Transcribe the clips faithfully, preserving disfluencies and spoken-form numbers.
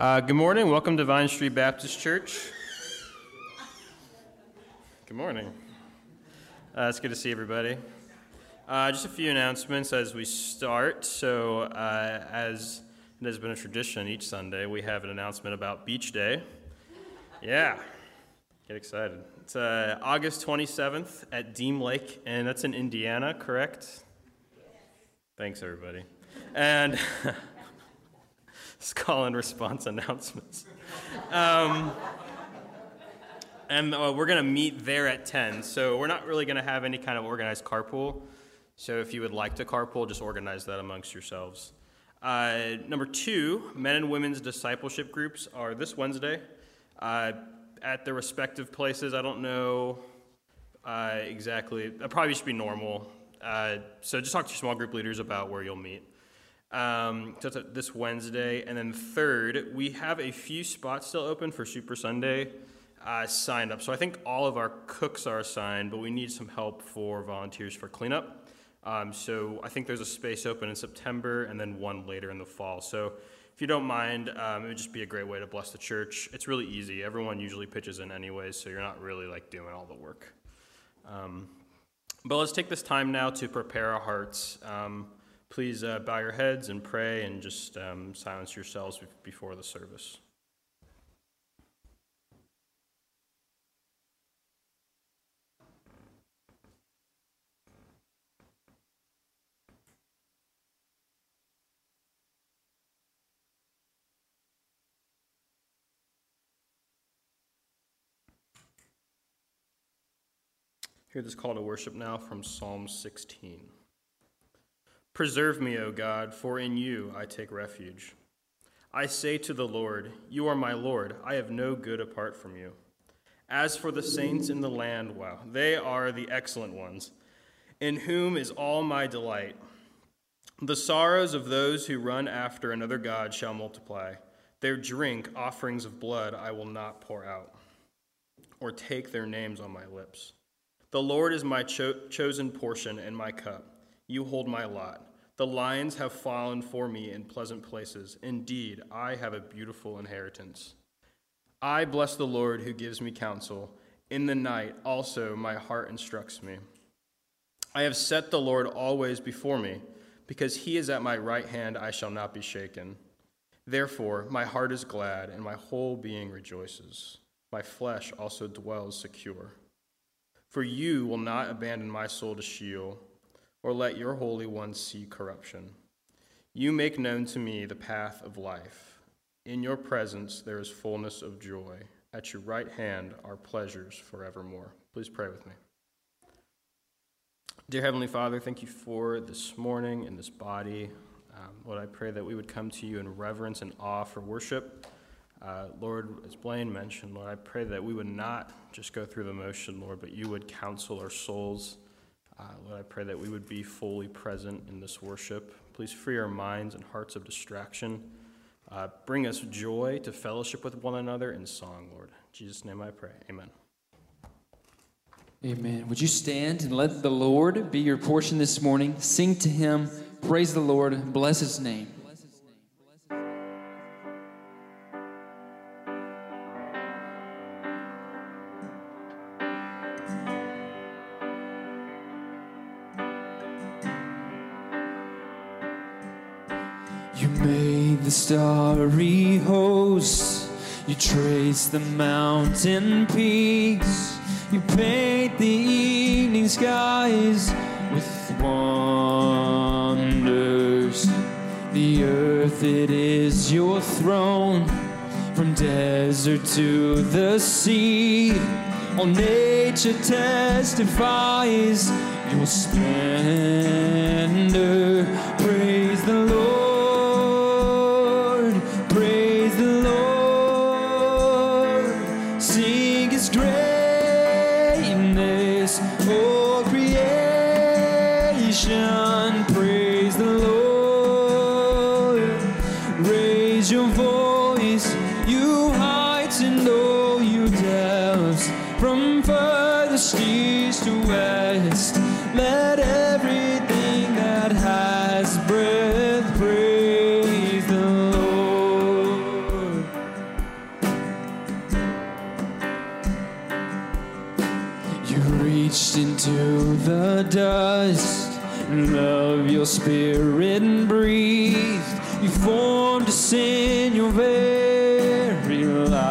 Uh, good morning. Welcome to Vine Street Baptist Church. Good morning. Uh, it's good to see everybody. Uh, just a few announcements as we start. So, uh, as it has been a tradition each Sunday, we have an announcement about Beach Day. Yeah, get excited. It's uh, August twenty-seventh at Deem Lake, and that's in Indiana, correct? Thanks, everybody. And it's call and response announcements. Um, and uh, we're going to meet there at ten, so we're not really going to have any kind of organized carpool. So if you would like to carpool, just organize that amongst yourselves. Uh, number two, men and women's discipleship groups are this Wednesday uh, at their respective places. I don't know uh, exactly. That probably should be normal. Uh, so just talk to your small group leaders about where you'll meet. Um, so that's this Wednesday. And then third, we have a few spots still open for Super Sunday uh, signed up. So I think all of our cooks are assigned, but we need some help for volunteers for cleanup. Um, so I think there's a space open in September and then one later in the fall. So if you don't mind, um, it would just be a great way to bless the church. It's really easy. Everyone usually pitches in anyways, so you're not really like doing all the work. Um, but let's take this time now to prepare our hearts. Um, Please uh, bow your heads and pray and just um, silence yourselves before the service. Hear this call to worship now from Psalm sixteen. Preserve me, O God, for in you I take refuge. I say to the Lord, you are my Lord. I have no good apart from you. As for the saints in the land, wow, they are the excellent ones, in whom is all my delight. The sorrows of those who run after another god shall multiply. Their drink, offerings of blood, I will not pour out, or take their names on my lips. The Lord is my cho- chosen portion and my cup. You hold my lot. The lions have fallen for me in pleasant places. Indeed, I have a beautiful inheritance. I bless the Lord who gives me counsel. In the night also my heart instructs me. I have set the Lord always before me. Because he is at my right hand, I shall not be shaken. Therefore, my heart is glad, and my whole being rejoices. My flesh also dwells secure. For you will not abandon my soul to Sheol, or let your Holy One see corruption. You make known to me the path of life. In your presence there is fullness of joy. At your right hand are pleasures forevermore. Please pray with me. Dear Heavenly Father, thank you for this morning and this body. Um, Lord, I pray that we would come to you in reverence and awe for worship. Uh, Lord, as Blaine mentioned, Lord, I pray that we would not just go through the motion, Lord, but you would counsel our souls. Uh, Lord, I pray that we would be fully present in this worship. Please free our minds and hearts of distraction. Uh, bring us joy to fellowship with one another in song, Lord. In Jesus' name I pray. Amen. Amen. Would you stand and let the Lord be your portion this morning? Sing to him. Praise the Lord. Bless his name. You made the starry hosts, you traced the mountain peaks, you paint the evening skies with wonders. The earth, it is your throne, from desert to the sea. All nature testifies your splendor. Praise the Lord. Let everything that has breath praise the Lord. reached into the dust, and love your spirit and breathed. You formed us in your very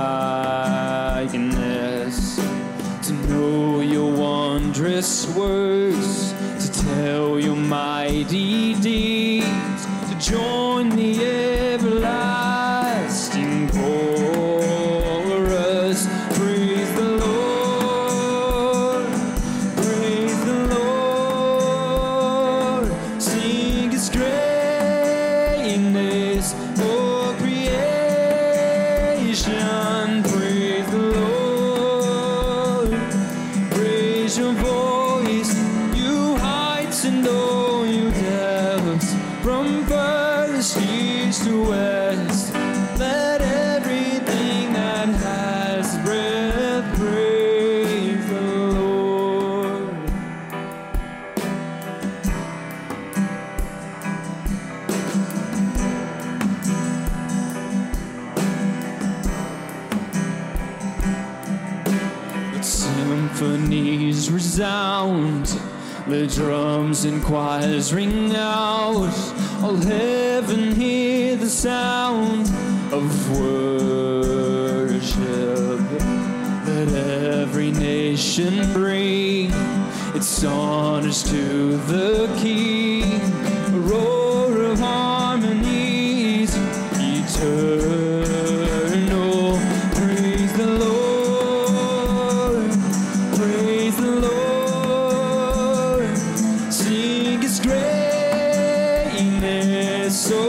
likeness, to know your wondrous works, to tell your mighty deeds, to join the everlasting chorus. Praise the Lord, praise the Lord, sing His greatness, oh creation. Praise the Lord, raise your voice, you heights and all you depths, from furthest east to west. Let everything that has breath praise the Lord. Let symphonies resound, the drums and choirs ring out, all heaven hear the sound of worship. Let every nation bring its honors to the King, a roar of harmonies eternal. Praise the Lord, praise the Lord, sing His greatness, so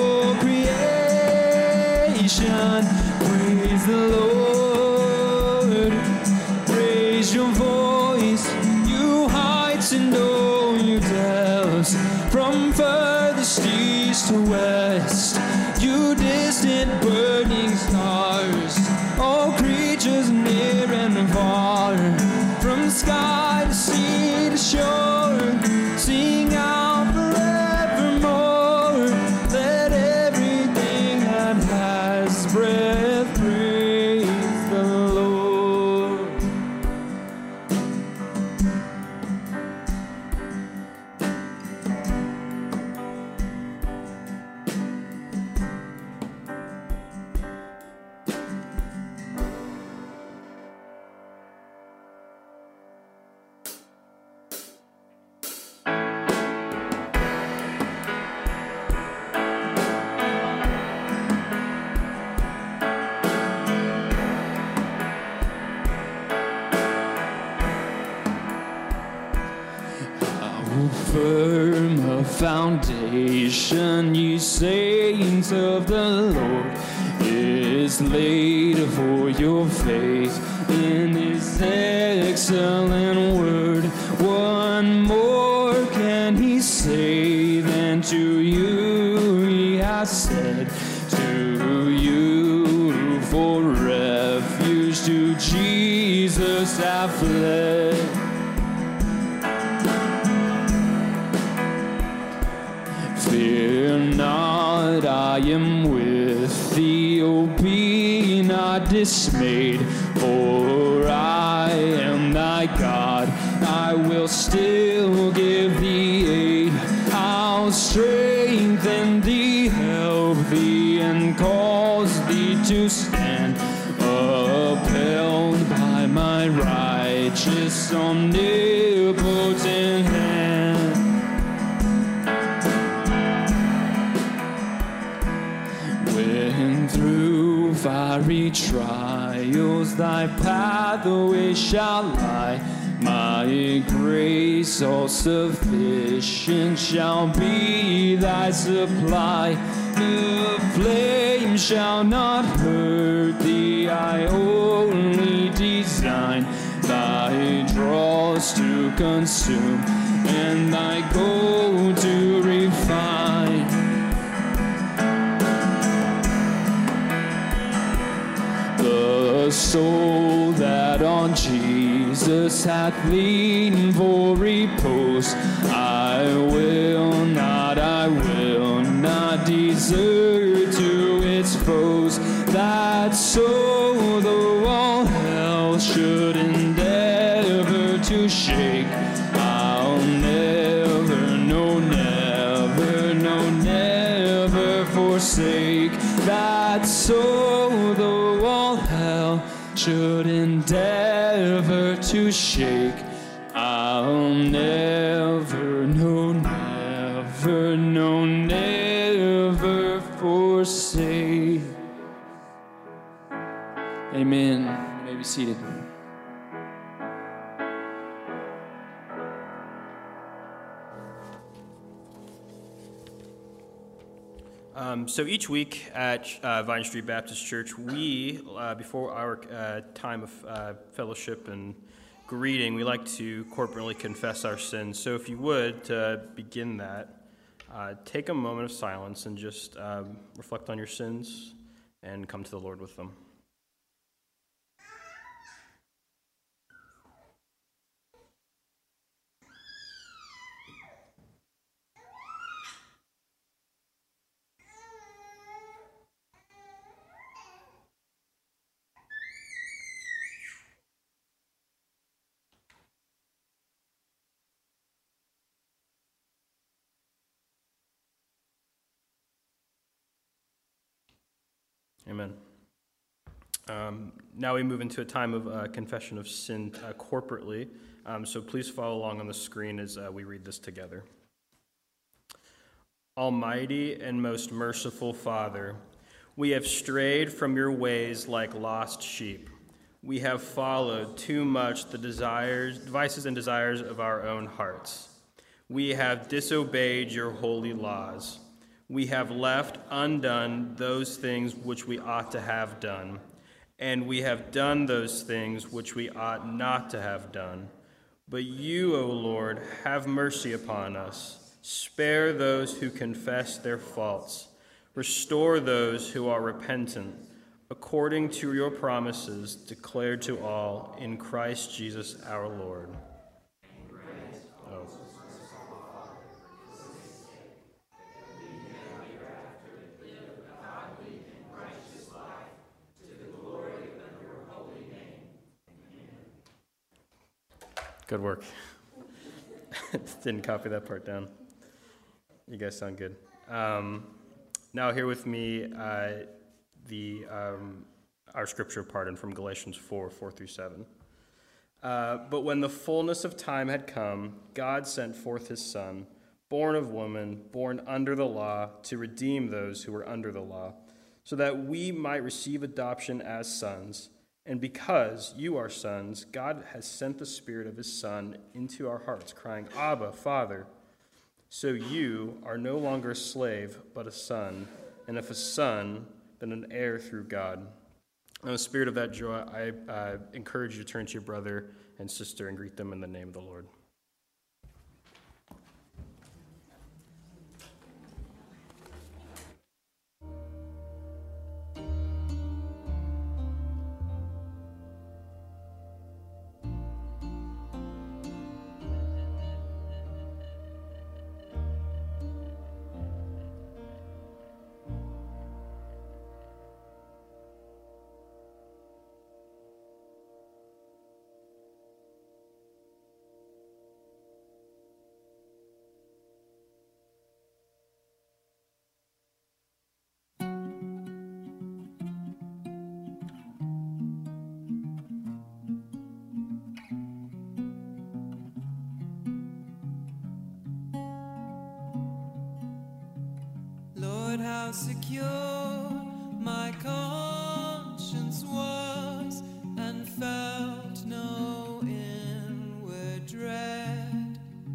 creation. Praise the Lord, raise your voice, you heights and all you depths, from furthest east to west, you distant burning stars, all creatures near and far, from sky to sea to shore, sing out forevermore. Let everything that has breath praise the Lord. Firm a foundation, ye saints of the Lord, is laid for your faith in His excellent word. One more can He say than to you He has said, to you who for refuge to Jesus have fled. Fear not, I am with thee, oh be not dismayed, for I am thy God, I will still give thee aid. I'll strengthen thee, help thee, and cause thee to stand, upheld by my righteous omnipotent hand. When through fiery trials thy pathway shall lie, my grace all sufficient shall be thy supply. The flame shall not hurt thee, I only design thy dross to consume and thy gold to refine. The soul that on Jesus hath leaned for repose, I will not, I will not desert to its foes. That soul, though all hell should endeavor to shake. I'll never, no, never, no, never forsake that soul, though all hell should endeavor to shake. I'll never, no, never, no, never forsake. Amen. You may be seated. Um, so each week at uh, Vine Street Baptist Church, we, uh, before our uh, time of uh, fellowship and greeting, we like to corporately confess our sins. So if you would, to begin that, uh, take a moment of silence and just um, reflect on your sins and come to the Lord with them. Amen. Um, now we move into a time of uh, confession of sin uh, corporately. Um, so please follow along on the screen as uh, we read this together. Almighty and most merciful Father, we have strayed from your ways like lost sheep. We have followed too much the desires, devices and desires of our own hearts. We have disobeyed your holy laws. We have left undone those things which we ought to have done, and we have done those things which we ought not to have done. But you, O Lord, have mercy upon us. Spare those who confess their faults. Restore those who are repentant, according to your promises declared to all in Christ Jesus our Lord. Oh. Good work. Didn't copy that part down. You guys sound good. Um, now here with me, uh, the um, our scripture pardon from Galatians four, four through seven. Uh, but when the fullness of time had come, God sent forth his Son, born of woman, born under the law, to redeem those who were under the law, so that we might receive adoption as sons. And because you are sons, God has sent the Spirit of his Son into our hearts, crying, Abba, Father. So you are no longer a slave, but a son, and if a son, then an heir through God. In the spirit of that joy, I uh, encourage you to turn to your brother and sister and greet them in the name of the Lord. How secure my conscience was, and felt no inward dread.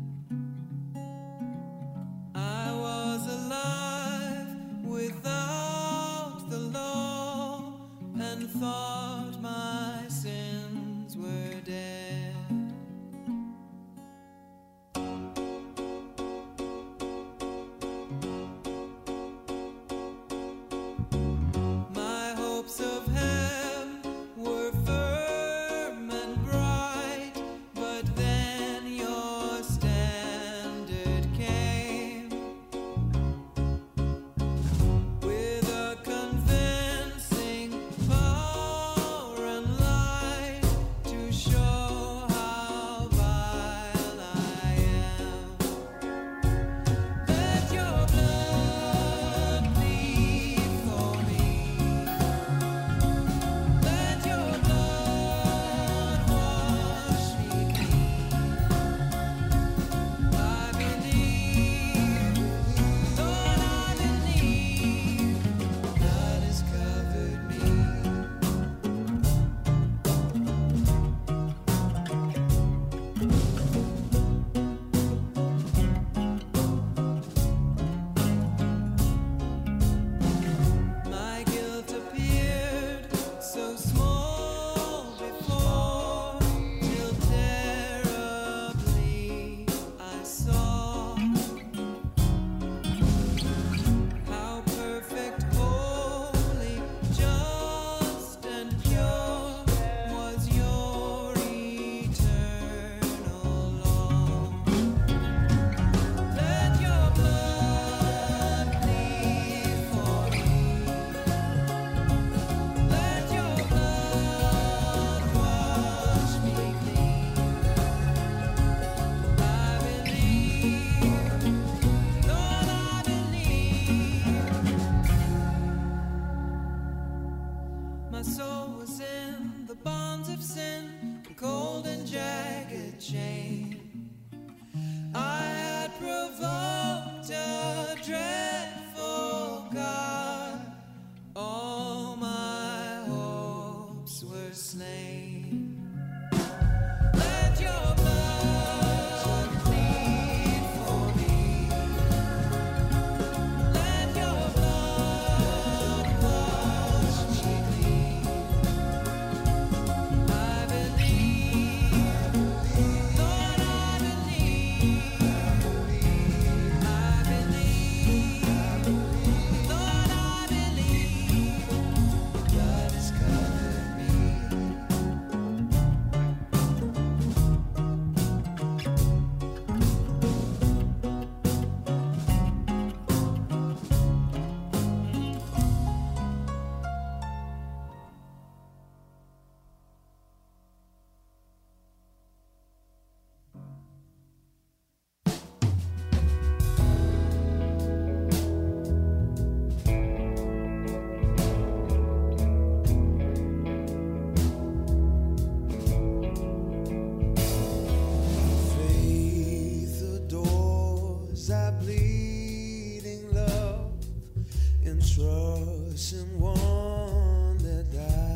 I was alive without the law, and thought my sins were dead. Of heaven were firm and bright, but then your standard came with a convincing power and My soul was in the bonds of sin, a cold and jagged chain. I had provoked a dreadful God. All my hopes were slain. Let your blood plead for me. Let your blood wash me clean. I believe, Lord, I believe. I believe, Lord, I believe. Blood has covered me. Faith adores our bleeding love and trust in one that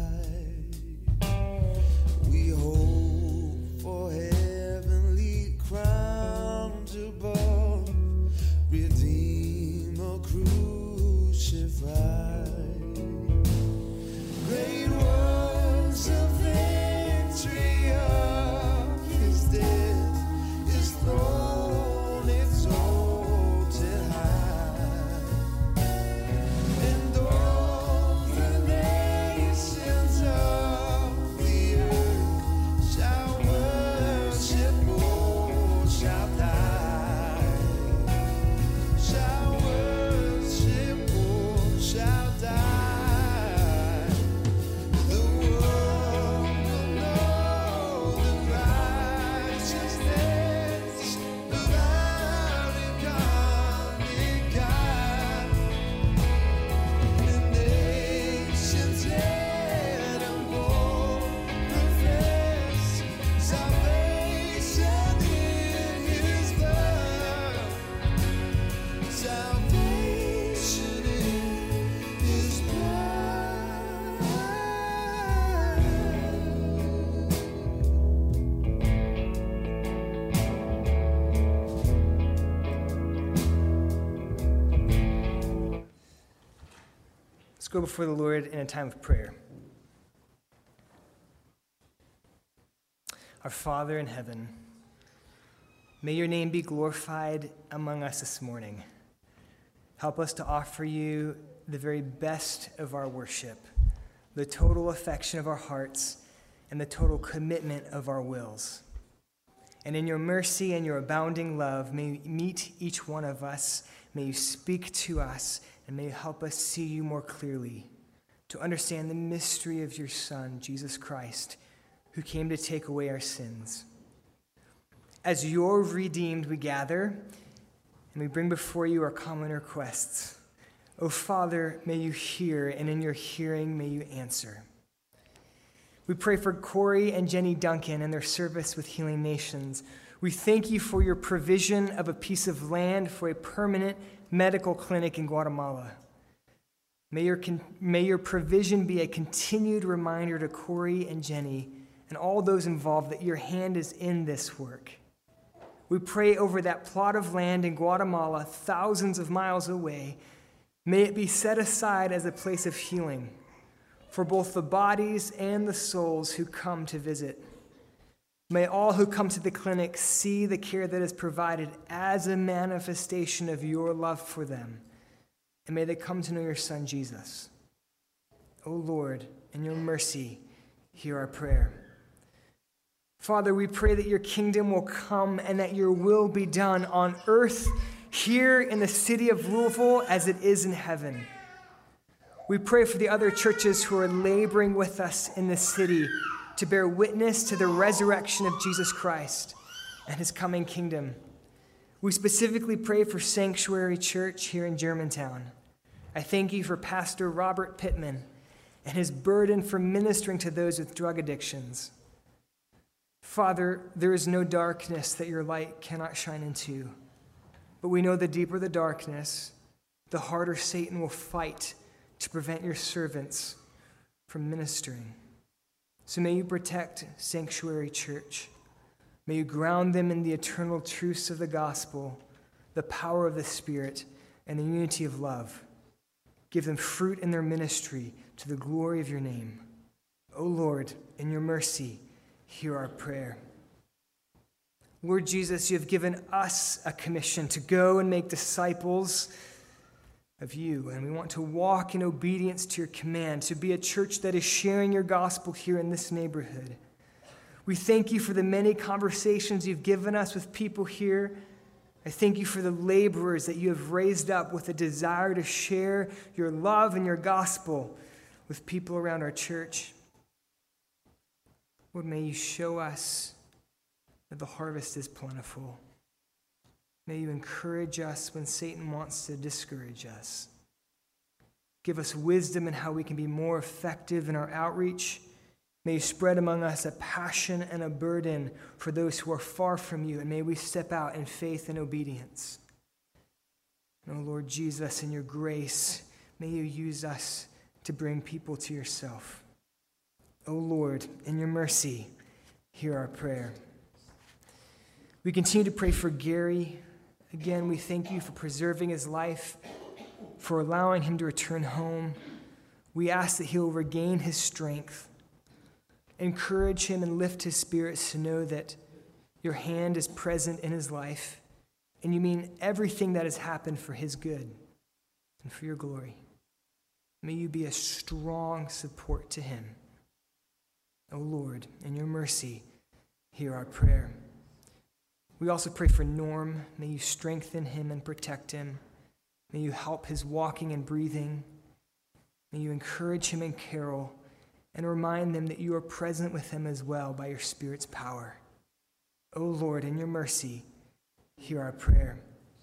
died. We hope for heavenly crowns above, Redeemer crucified. Great was the victory of his death, his throne exalted high. And all the nations of the earth shall worship, or shall die, shall worship, or shall die. The world will know the righteousness of our incarnate God. And nations yet unborn profess salvation in His blood. Salvation in His blood. Let's go before the Lord in a time of prayer. Our Father in heaven, may your name be glorified among us this morning. Help us to offer you the very best of our worship, the total affection of our hearts, and the total commitment of our wills. And in your mercy and your abounding love, may you meet each one of us, may you speak to us, and may you help us see you more clearly, to understand the mystery of your Son, Jesus Christ, who came to take away our sins. As your redeemed, we gather, and we bring before you our common requests. O Father, may you hear, and in your hearing, may you answer. We pray for Corey and Jenny Duncan and their service with Healing Nations. We thank you for your provision of a piece of land for a permanent medical clinic in Guatemala. May your, con- may your provision be a continued reminder to Corey and Jenny and all those involved that your hand is in this work. We pray over that plot of land in Guatemala, thousands of miles away. May it be set aside as a place of healing for both the bodies and the souls who come to visit. May all who come to the clinic see the care that is provided as a manifestation of your love for them. And may they come to know your Son, Jesus. O Lord, in your mercy, hear our prayer. Father, we pray that your kingdom will come and that your will be done on earth, here in the city of Louisville, as it is in heaven. We pray for the other churches who are laboring with us in this city to bear witness to the resurrection of Jesus Christ and his coming kingdom. We specifically pray for Sanctuary Church here in Germantown. I thank you for Pastor Robert Pittman and his burden for ministering to those with drug addictions. Father, there is no darkness that your light cannot shine into, but we know the deeper the darkness, the harder Satan will fight to prevent your servants from ministering. So may you protect Sanctuary Church. May you ground them in the eternal truths of the gospel, the power of the Spirit, and the unity of love. Give them fruit in their ministry to the glory of your name. O Lord, in your mercy, hear our prayer. Lord Jesus, you have given us a commission to go and make disciples of you, and we want to walk in obedience to your command, to be a church that is sharing your gospel here in this neighborhood. We thank you for the many conversations you've given us with people here. I thank you for the laborers that you have raised up with a desire to share your love and your gospel with people around our church. Lord, may you show us that the harvest is plentiful. May you encourage us when Satan wants to discourage us. Give us wisdom in how we can be more effective in our outreach. May you spread among us a passion and a burden for those who are far from you, and may we step out in faith and obedience. And, oh Lord Jesus, in your grace, may you use us to bring people to yourself. Oh Lord, in your mercy, hear our prayer. We continue to pray for Gary. Again, we thank you for preserving his life, for allowing him to return home. We ask that he will regain his strength. Encourage him and lift his spirits to know that your hand is present in his life, and you mean everything that has happened for his good and for your glory. May you be a strong support to him. O Lord, in your mercy, hear our prayer. We also pray for Norm. May you strengthen him and protect him. May you help his walking and breathing. May you encourage him and Carol and remind them that you are present with them as well by your Spirit's power. O Lord, in your mercy, hear our prayer.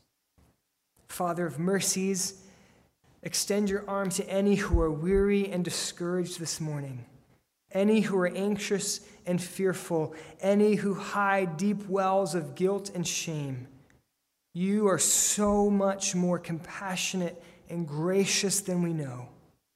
Father of mercies, extend your arm to any who are weary and discouraged this morning, any who are anxious and fearful, any who hide deep wells of guilt and shame. You are so much more compassionate and gracious than we know.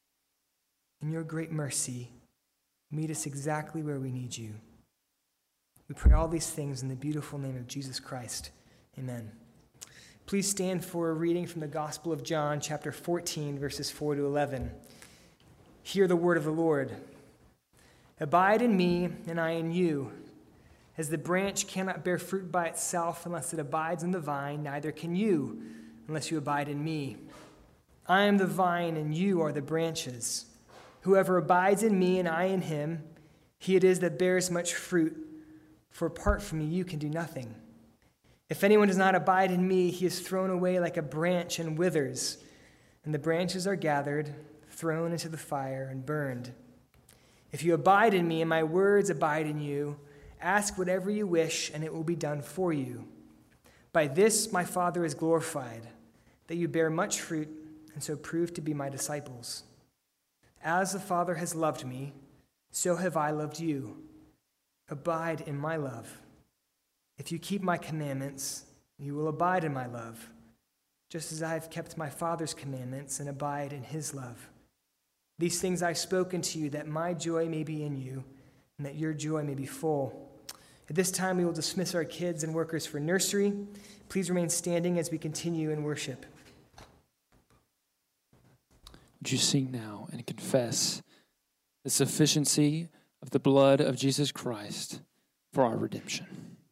In your great mercy, meet us exactly where we need you. We pray all these things in the beautiful name of Jesus Christ. Amen. Please stand for a reading from the Gospel of John, chapter fourteen, verses four to eleven. Hear the word of the Lord. Abide in me, and I in you. As the branch cannot bear fruit by itself unless it abides in the vine, neither can you unless you abide in me. I am the vine, and you are the branches. Whoever abides in me and I in him, he it is that bears much fruit, for apart from me you can do nothing. If anyone does not abide in me, he is thrown away like a branch and withers, and the branches are gathered, thrown into the fire, and burned. If you abide in me and my words abide in you, ask whatever you wish, and it will be done for you. By this my Father is glorified, that you bear much fruit, and so prove to be my disciples. As the Father has loved me, so have I loved you. Abide in my love. If you keep my commandments, you will abide in my love, just as I have kept my Father's commandments and abide in his love. These things I've spoken to you, that my joy may be in you, and that your joy may be full. At this time, we will dismiss our kids and workers for nursery. Please remain standing as we continue in worship. Would you sing now and confess the sufficiency of the blood of Jesus Christ for our redemption?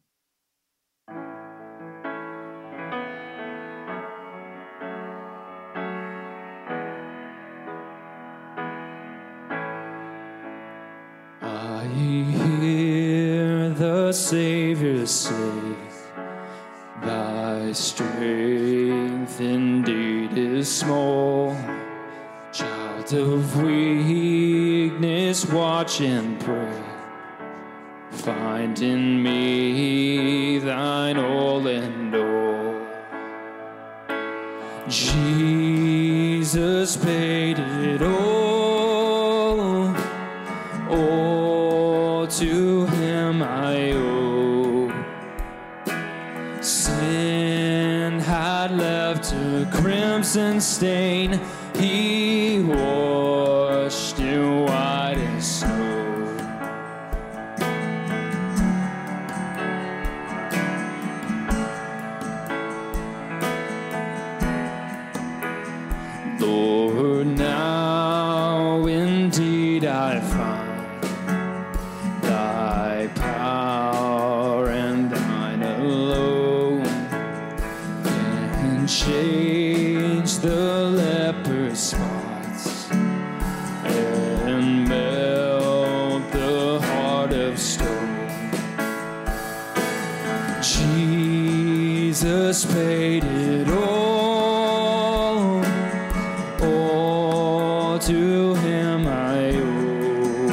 I hear the Savior say, thy strength indeed is small. Child of weakness, watch and pray. Find in me thine all and all. Jesus paid it all. to him I owe. Sin had left a crimson stain, he washed it white as snow. Lord, now indeed I find thy power and thine alone can change the leper's spots and melt the heart of stone. Jesus paid it all, all to him I owe.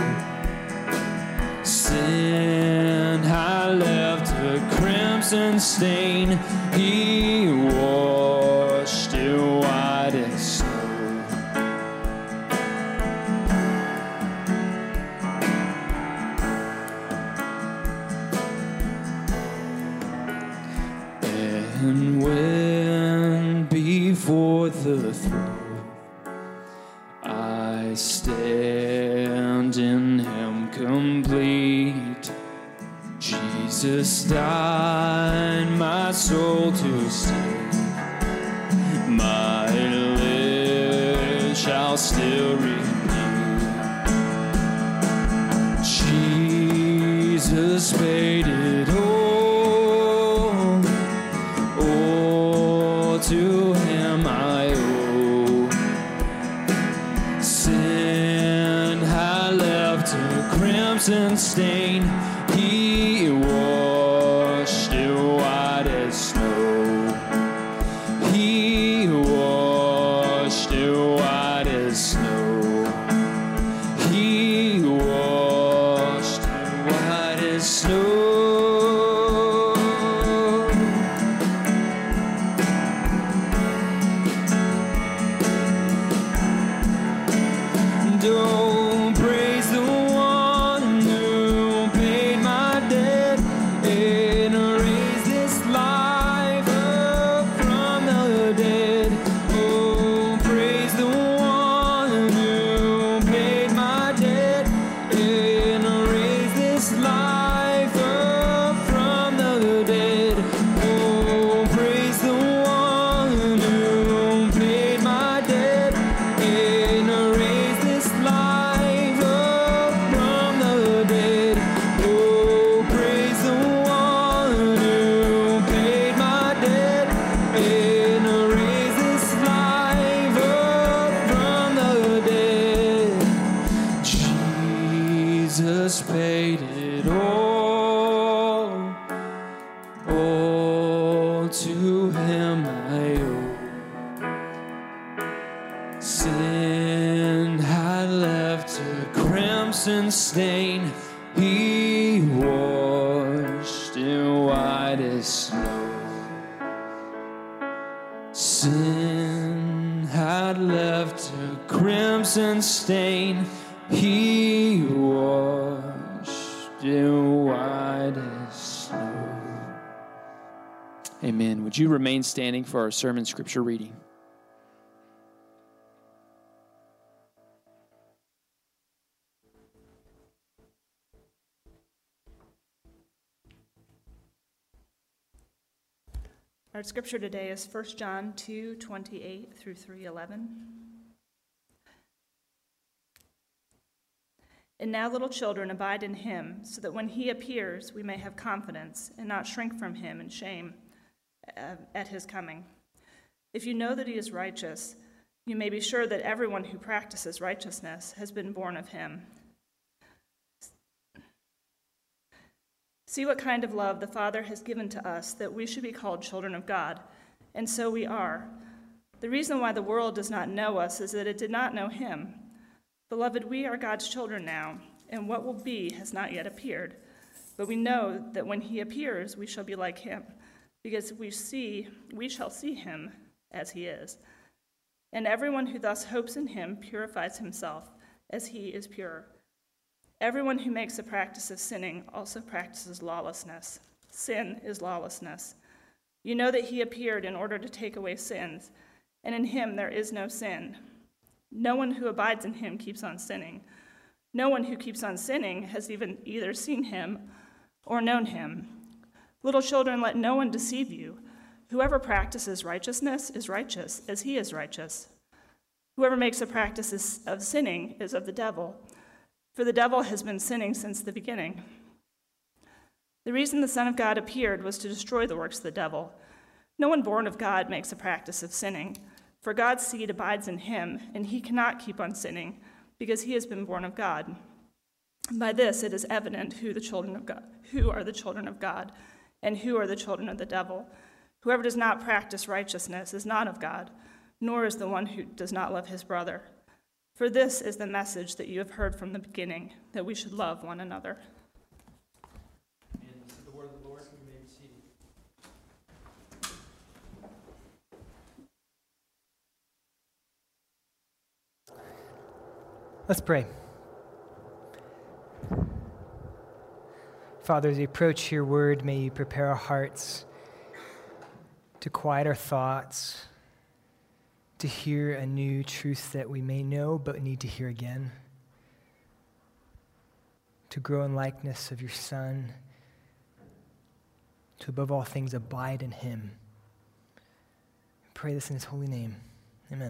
Sin had left a crimson stain, he washed it white as snow. And when before the throne I stand in him complete, Jesus died my soul to save. My lips shall still repeat, Jesus paid it all, all to him I owe. Sin had left a crimson stain, he washed it white as snow. He washed it white as snow. He washed it white as snow. Don't praise the one who paid my debt and raised this life up from the dead. Oh, praise the one who paid my debt and raised this life up from the dead. Oh, praise the one who paid my debt and raised this life up from the dead. Oh, praise the one who paid my debt and raised this life up from the dead. Jesus paid it all, all to him I owe. Sin had left a crimson stain, he washed it white as snow. Sin had left a crimson stain, he washed it white as snow. Amen. Would you remain standing for our sermon scripture reading? Our scripture today is First John two twenty-eight through three eleven. And now, little children, abide in him, so that when he appears, we may have confidence and not shrink from him in shame uh, at his coming. If you know that he is righteous, you may be sure that everyone who practices righteousness has been born of him. See what kind of love the Father has given to us, that we should be called children of God, and so we are. The reason why the world does not know us is that it did not know him. Beloved, we are God's children now, and what will be has not yet appeared. But we know that when he appears, we shall be like him, because we see, we shall see him as he is. And everyone who thus hopes in him purifies himself, as he is pure. Everyone who makes a practice of sinning also practices lawlessness. Sin is lawlessness. You know that he appeared in order to take away sins, and in him there is no sin. No one who abides in him keeps on sinning. No one who keeps on sinning has even either seen him or known him. Little children, let no one deceive you. Whoever practices righteousness is righteous, as he is righteous. Whoever makes a practice of sinning is of the devil, for the devil has been sinning since the beginning. The reason the Son of God appeared was to destroy the works of the devil. No one born of God makes a practice of sinning, for God's seed abides in him, and he cannot keep on sinning, because he has been born of God. By this it is evident who the children of God, who are the children of God, and who are the children of the devil. Whoever does not practice righteousness is not of God, nor is the one who does not love his brother. For this is the message that you have heard from the beginning, that we should love one another. And this is the word of the Lord. You may be seated. Let's pray. Father, as we approach your word, may you prepare our hearts to quiet our thoughts, to hear a new truth that we may know but need to hear again, to grow in likeness of your Son, to above all things abide in him. I pray this in his holy name. Amen.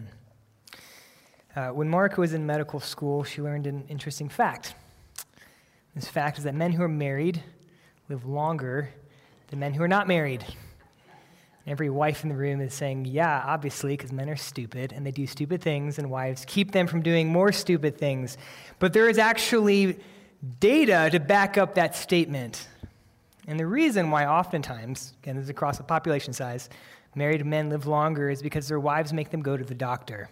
Uh, when Mark was in medical school, she learned an interesting fact. This fact is that men who are married live longer than men who are not married. Every wife in the room is saying, yeah, obviously, because men are stupid, and they do stupid things, and wives keep them from doing more stupid things. But there is actually data to back up that statement. And the reason why oftentimes, again, this is across the population size, married men live longer is because their wives make them go to the doctor.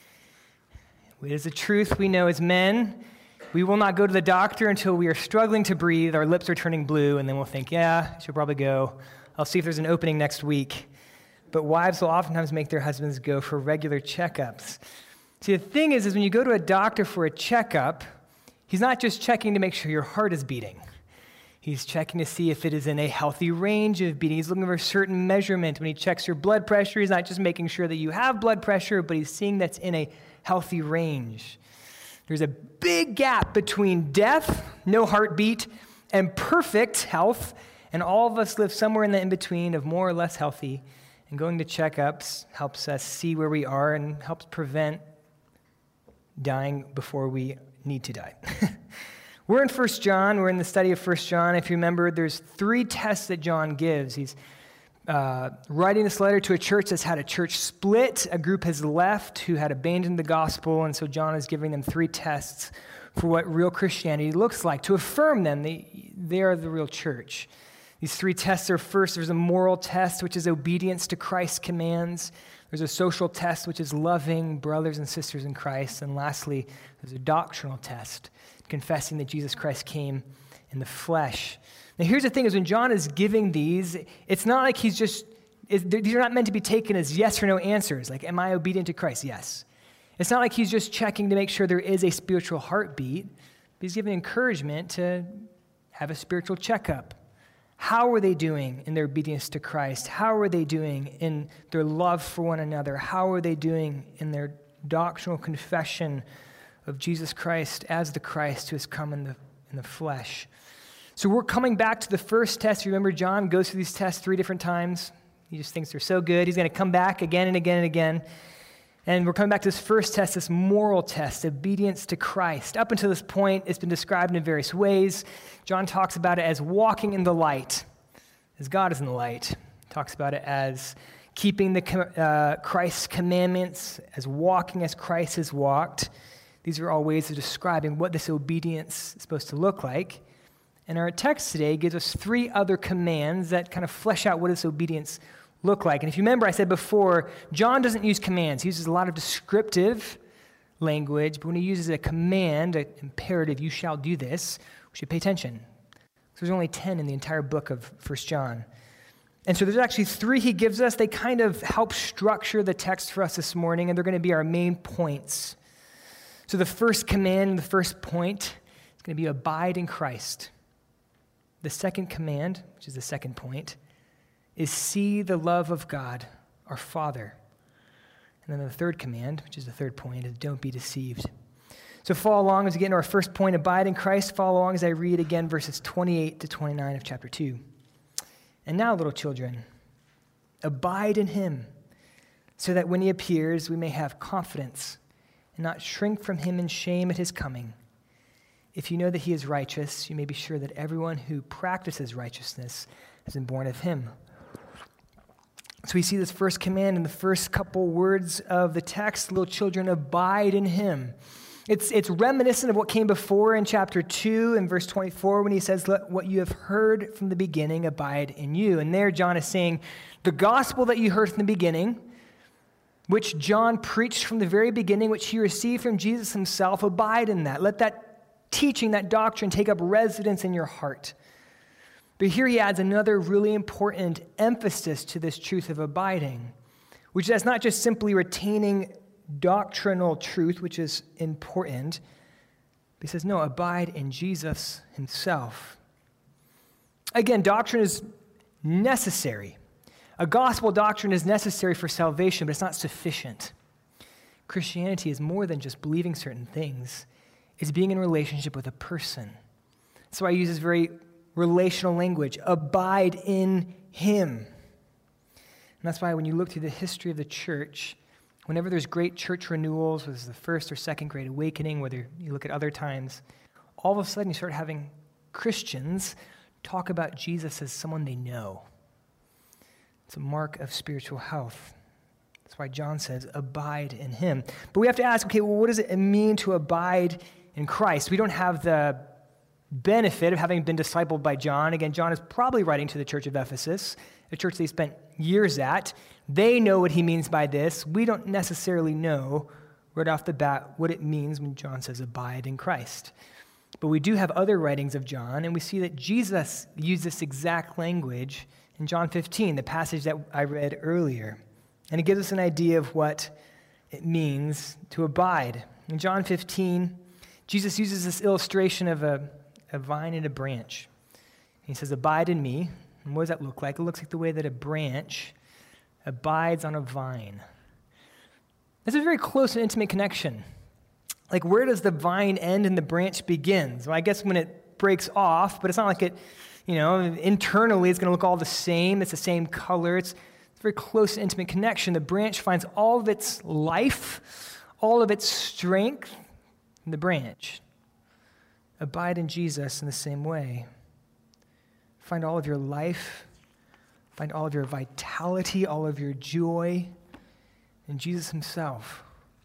It is a truth we know as men. We will not go to the doctor until we are struggling to breathe, our lips are turning blue, and then we'll think, yeah, I should probably go. I'll see if there's an opening next week. But wives will oftentimes make their husbands go for regular checkups. See, the thing is, is when you go to a doctor for a checkup, he's not just checking to make sure your heart is beating. He's checking to see if it is in a healthy range of beating. He's looking for a certain measurement. When he checks your blood pressure, he's not just making sure that you have blood pressure, but he's seeing that's in a healthy range. There's a big gap between death, no heartbeat, and perfect health, and all of us live somewhere in the in-between of more or less healthy, and going to checkups helps us see where we are and helps prevent dying before we need to die. We're in First John. We're in the study of First John. If you remember, there's three tests that John gives. He's uh, writing this letter to a church that's had a church split. A group has left who had abandoned the gospel, and so John is giving them three tests for what real Christianity looks like, to affirm them. They, they are the real church. These three tests are: first, there's a moral test, which is obedience to Christ's commands. There's a social test, which is loving brothers and sisters in Christ. And lastly, there's a doctrinal test, confessing that Jesus Christ came in the flesh. Now, here's the thing, is when John is giving these, it's not like he's just, it, these are not meant to be taken as yes or no answers. Like, am I obedient to Christ? Yes. It's not like he's just checking to make sure there is a spiritual heartbeat, but he's giving encouragement to have a spiritual checkup. How are they doing in their obedience to Christ? How are they doing in their love for one another? How are they doing in their doctrinal confession of Jesus Christ as the Christ who has come in the, in the flesh? So we're coming back to the first test. Remember, John goes through these tests three different times. He just thinks they're so good. He's going to come back again and again and again. And we're coming back to this first test, this moral test, obedience to Christ. Up until this point, it's been described in various ways. John talks about it as walking in the light, as God is in the light. He talks about it as keeping the uh, Christ's commandments, as walking as Christ has walked. These are all ways of describing what this obedience is supposed to look like. And our text today gives us three other commands that kind of flesh out what this obedience look like. And if you remember, I said before, John doesn't use commands. He uses a lot of descriptive language, but when he uses a command, an imperative, you shall do this, we should pay attention. So there's only ten in the entire book of First John. And so there's actually three he gives us. They kind of help structure the text for us this morning, and they're going to be our main points. So the first command, the first point, is going to be abide in Christ. The second command, which is the second point, is see the love of God, our Father. And then the third command, which is the third point, is don't be deceived. So follow along as we get into our first point, abide in Christ. Follow along as I read again verses twenty-eight to twenty-nine of chapter two. And now, little children, abide in him, so that when he appears, we may have confidence and not shrink from him in shame at his coming. If you know that he is righteous, you may be sure that everyone who practices righteousness has been born of him. So we see this first command in the first couple words of the text, little children, abide in him. It's, it's reminiscent of what came before in chapter two and verse twenty-four when he says, let what you have heard from the beginning abide in you. And there John is saying, the gospel that you heard from the beginning, which John preached from the very beginning, which he received from Jesus himself, abide in that. Let that teaching, that doctrine take up residence in your heart. But here he adds another really important emphasis to this truth of abiding, which is not just simply retaining doctrinal truth, which is important, but he says, no, abide in Jesus himself. Again, doctrine is necessary. A gospel doctrine is necessary for salvation, but it's not sufficient. Christianity is more than just believing certain things. It's being in relationship with a person. That's why I use this very relational language, abide in him. And that's why when you look through the history of the church, whenever there's great church renewals, whether it's the first or second Great Awakening, whether you look at other times, all of a sudden you start having Christians talk about Jesus as someone they know. It's a mark of spiritual health. That's why John says, abide in him. But we have to ask, okay, well, what does it mean to abide in Christ? We don't have the benefit of having been discipled by John. Again, John is probably writing to the church of Ephesus, a church they spent years at. They know what he means by this. We don't necessarily know right off the bat what it means when John says abide in Christ. But we do have other writings of John, and we see that Jesus used this exact language in John fifteen, the passage that I read earlier. And it gives us an idea of what it means to abide. In John fifteen, Jesus uses this illustration of a, a vine and a branch. He says, abide in me. And what does that look like? It looks like the way that a branch abides on a vine. This is a very close and intimate connection. Like, where does the vine end and the branch begins? Well, I guess when it breaks off, but it's not like it, you know, internally it's going to look all the same. It's the same color. It's a very close and intimate connection. The branch finds all of its life, all of its strength in the branch. Abide in Jesus in the same way. Find all of your life, find all of your vitality, all of your joy in Jesus himself.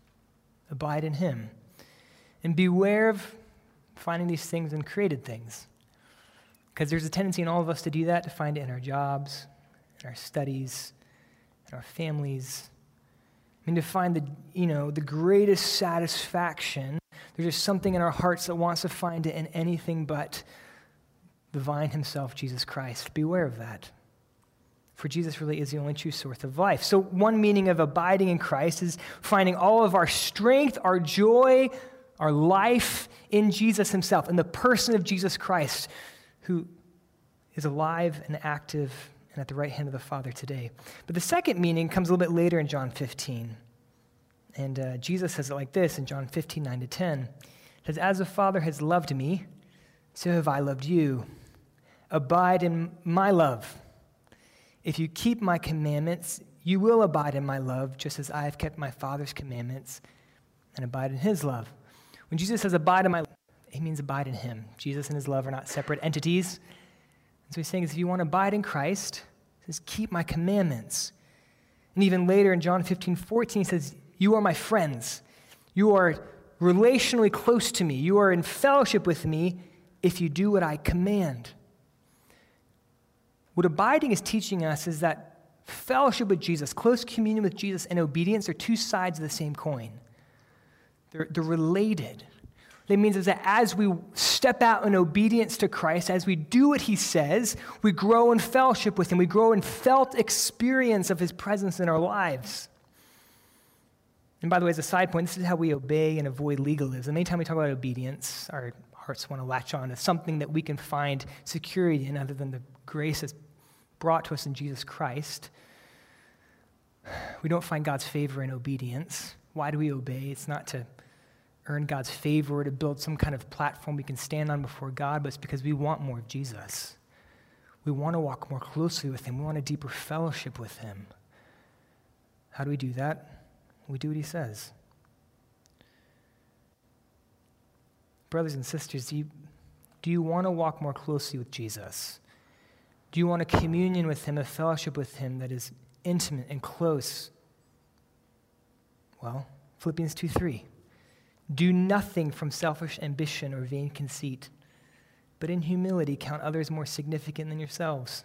Abide in him. And beware of finding these things in created things. Because there's a tendency in all of us to do that, to find it in our jobs, in our studies, in our families. I mean, to find the, you know, the greatest satisfaction. There's just something in our hearts that wants to find it in anything but the vine himself, Jesus Christ. Beware of that. For Jesus really is the only true source of life. So one meaning of abiding in Christ is finding all of our strength, our joy, our life in Jesus himself, in the person of Jesus Christ, who is alive and active and at the right hand of the Father today. But the second meaning comes a little bit later in John fifteen. And uh, Jesus says it like this in John fifteen, nine to ten. It says, as the Father has loved me, so have I loved you. Abide in my love. If you keep my commandments, you will abide in my love, just as I have kept my Father's commandments and abide in his love. When Jesus says abide in my love, he means abide in him. Jesus and his love are not separate entities. And so he's saying is if you want to abide in Christ, he says, keep my commandments. And even later in John fifteen, fourteen, he says, you are my friends. You are relationally close to me. You are in fellowship with me if you do what I command. What abiding is teaching us is that fellowship with Jesus, close communion with Jesus, and obedience are two sides of the same coin. They're, they're related. What it means is that as we step out in obedience to Christ, as we do what he says, we grow in fellowship with him. We grow in felt experience of his presence in our lives. And by the way, as a side point, this is how we obey and avoid legalism. Anytime we talk about obedience, our hearts want to latch on to something that we can find security in other than the grace that's brought to us in Jesus Christ. We don't find God's favor in obedience. Why do we obey? It's not to earn God's favor or to build some kind of platform we can stand on before God, but it's because we want more of Jesus. We want to walk more closely with him. We want a deeper fellowship with him. How do we do that? We do what he says. Brothers and sisters, do you, do you want to walk more closely with Jesus? Do you want a communion with him, a fellowship with him that is intimate and close? Well, Philippians two three. Do nothing from selfish ambition or vain conceit, but in humility count others more significant than yourselves.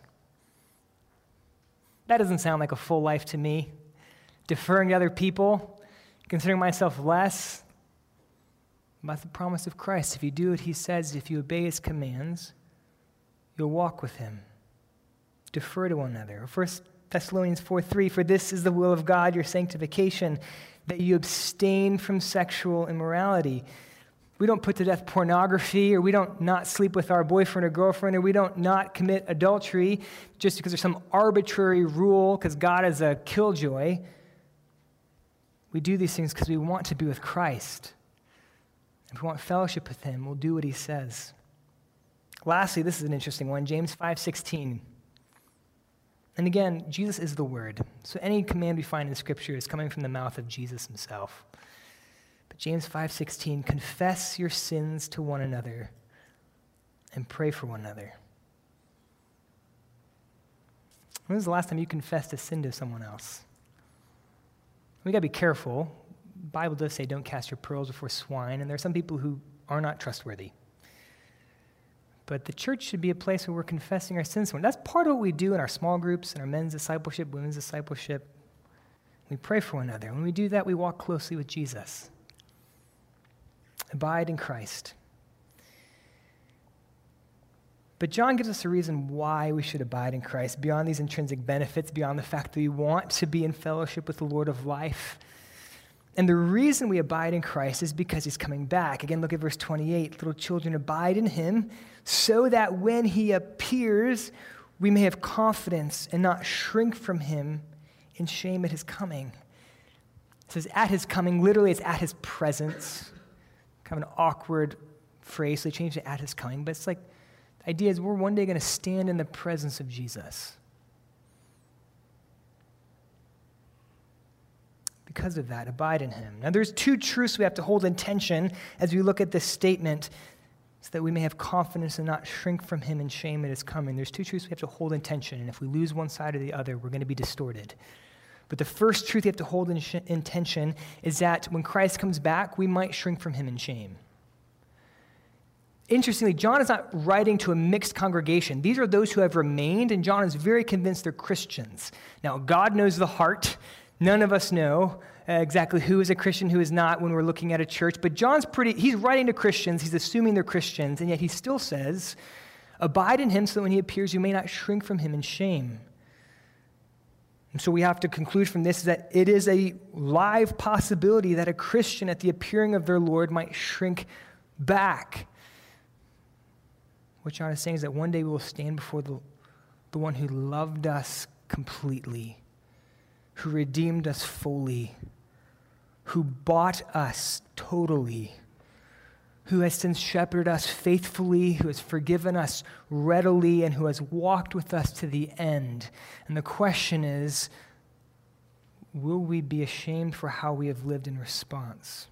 That doesn't sound like a full life to me. Deferring to other people, considering myself less. But the promise of Christ, if you do what he says, if you obey his commands, you'll walk with him. Defer to one another. First Thessalonians four three, for this is the will of God, your sanctification, that you abstain from sexual immorality. We don't put to death pornography, or we don't not sleep with our boyfriend or girlfriend, or we don't not commit adultery just because there's some arbitrary rule, because God is a killjoy. We do these things because we want to be with Christ. If we want fellowship with him, we'll do what he says. Lastly, this is an interesting one, James five sixteen. And again, Jesus is the Word. So any command we find in Scripture is coming from the mouth of Jesus himself. But James five sixteen, confess your sins to one another and pray for one another. When was the last time you confessed a sin to someone else? We got to be careful. The Bible does say don't cast your pearls before swine, and there are some people who are not trustworthy. But the church should be a place where we're confessing our sins to one. That's part of what we do in our small groups, in our men's discipleship, women's discipleship. We pray for one another. When we do that, we walk closely with Jesus. Abide in Christ. But John gives us a reason why we should abide in Christ, beyond these intrinsic benefits, beyond the fact that we want to be in fellowship with the Lord of life. And the reason we abide in Christ is because he's coming back. Again, look at verse twenty-eight. Little children, abide in him, so that when he appears, we may have confidence and not shrink from him in shame at his coming. It says at his coming, literally it's at his presence. Kind of an awkward phrase, so they changed it at his coming. But it's like, the idea is we're one day going to stand in the presence of Jesus. Because of that, abide in him. Now, there's two truths we have to hold in tension as we look at this statement, so that we may have confidence and not shrink from him in shame at his coming. There's two truths we have to hold in tension, and if we lose one side or the other, we're going to be distorted. But the first truth you have to hold in, sh- in tension is that when Christ comes back, we might shrink from him in shame. Interestingly, John is not writing to a mixed congregation. These are those who have remained, and John is very convinced they're Christians. Now, God knows the heart. None of us know uh, exactly who is a Christian, who is not when we're looking at a church. But John's pretty, he's writing to Christians. He's assuming they're Christians. And yet he still says, abide in him so that when he appears, you may not shrink from him in shame. And so we have to conclude from this that it is a live possibility that a Christian at the appearing of their Lord might shrink back. What John is saying is that one day we will stand before the, the one who loved us completely, who redeemed us fully, who bought us totally, who has since shepherded us faithfully, who has forgiven us readily, and who has walked with us to the end. And the question is, will we be ashamed for how we have lived in response?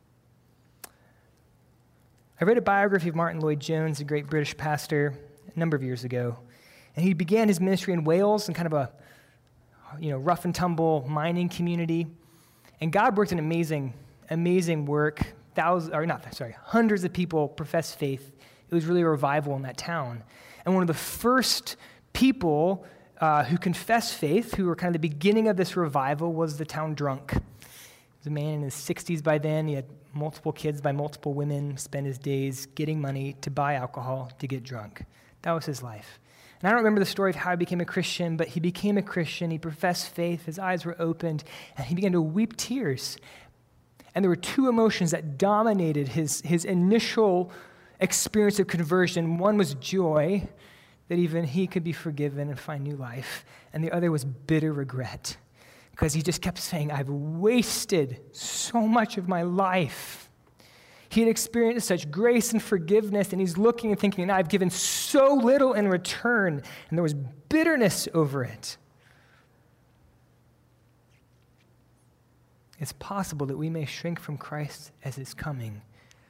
I read a biography of Martin Lloyd-Jones, a great British pastor, a number of years ago. And he began his ministry in Wales in kind of a you know, rough and tumble mining community. And God worked an amazing, amazing work. Thousands, or not, sorry, hundreds of people professed faith. It was really a revival in that town. And one of the first people uh, who confessed faith, who were kind of the beginning of this revival, was the town drunk. He was a man in his sixties by then. He had multiple kids by multiple women, spent his days getting money to buy alcohol to get drunk. That was his life. And I don't remember the story of how he became a Christian, but he became a Christian. He professed faith. His eyes were opened, and he began to weep tears. And there were two emotions that dominated his, his initial experience of conversion. One was joy, that even he could be forgiven and find new life. And the other was bitter regret, because he just kept saying, I've wasted so much of my life. He had experienced such grace and forgiveness, and he's looking and thinking, I've given so little in return, and there was bitterness over it. It's possible that we may shrink from Christ as his coming,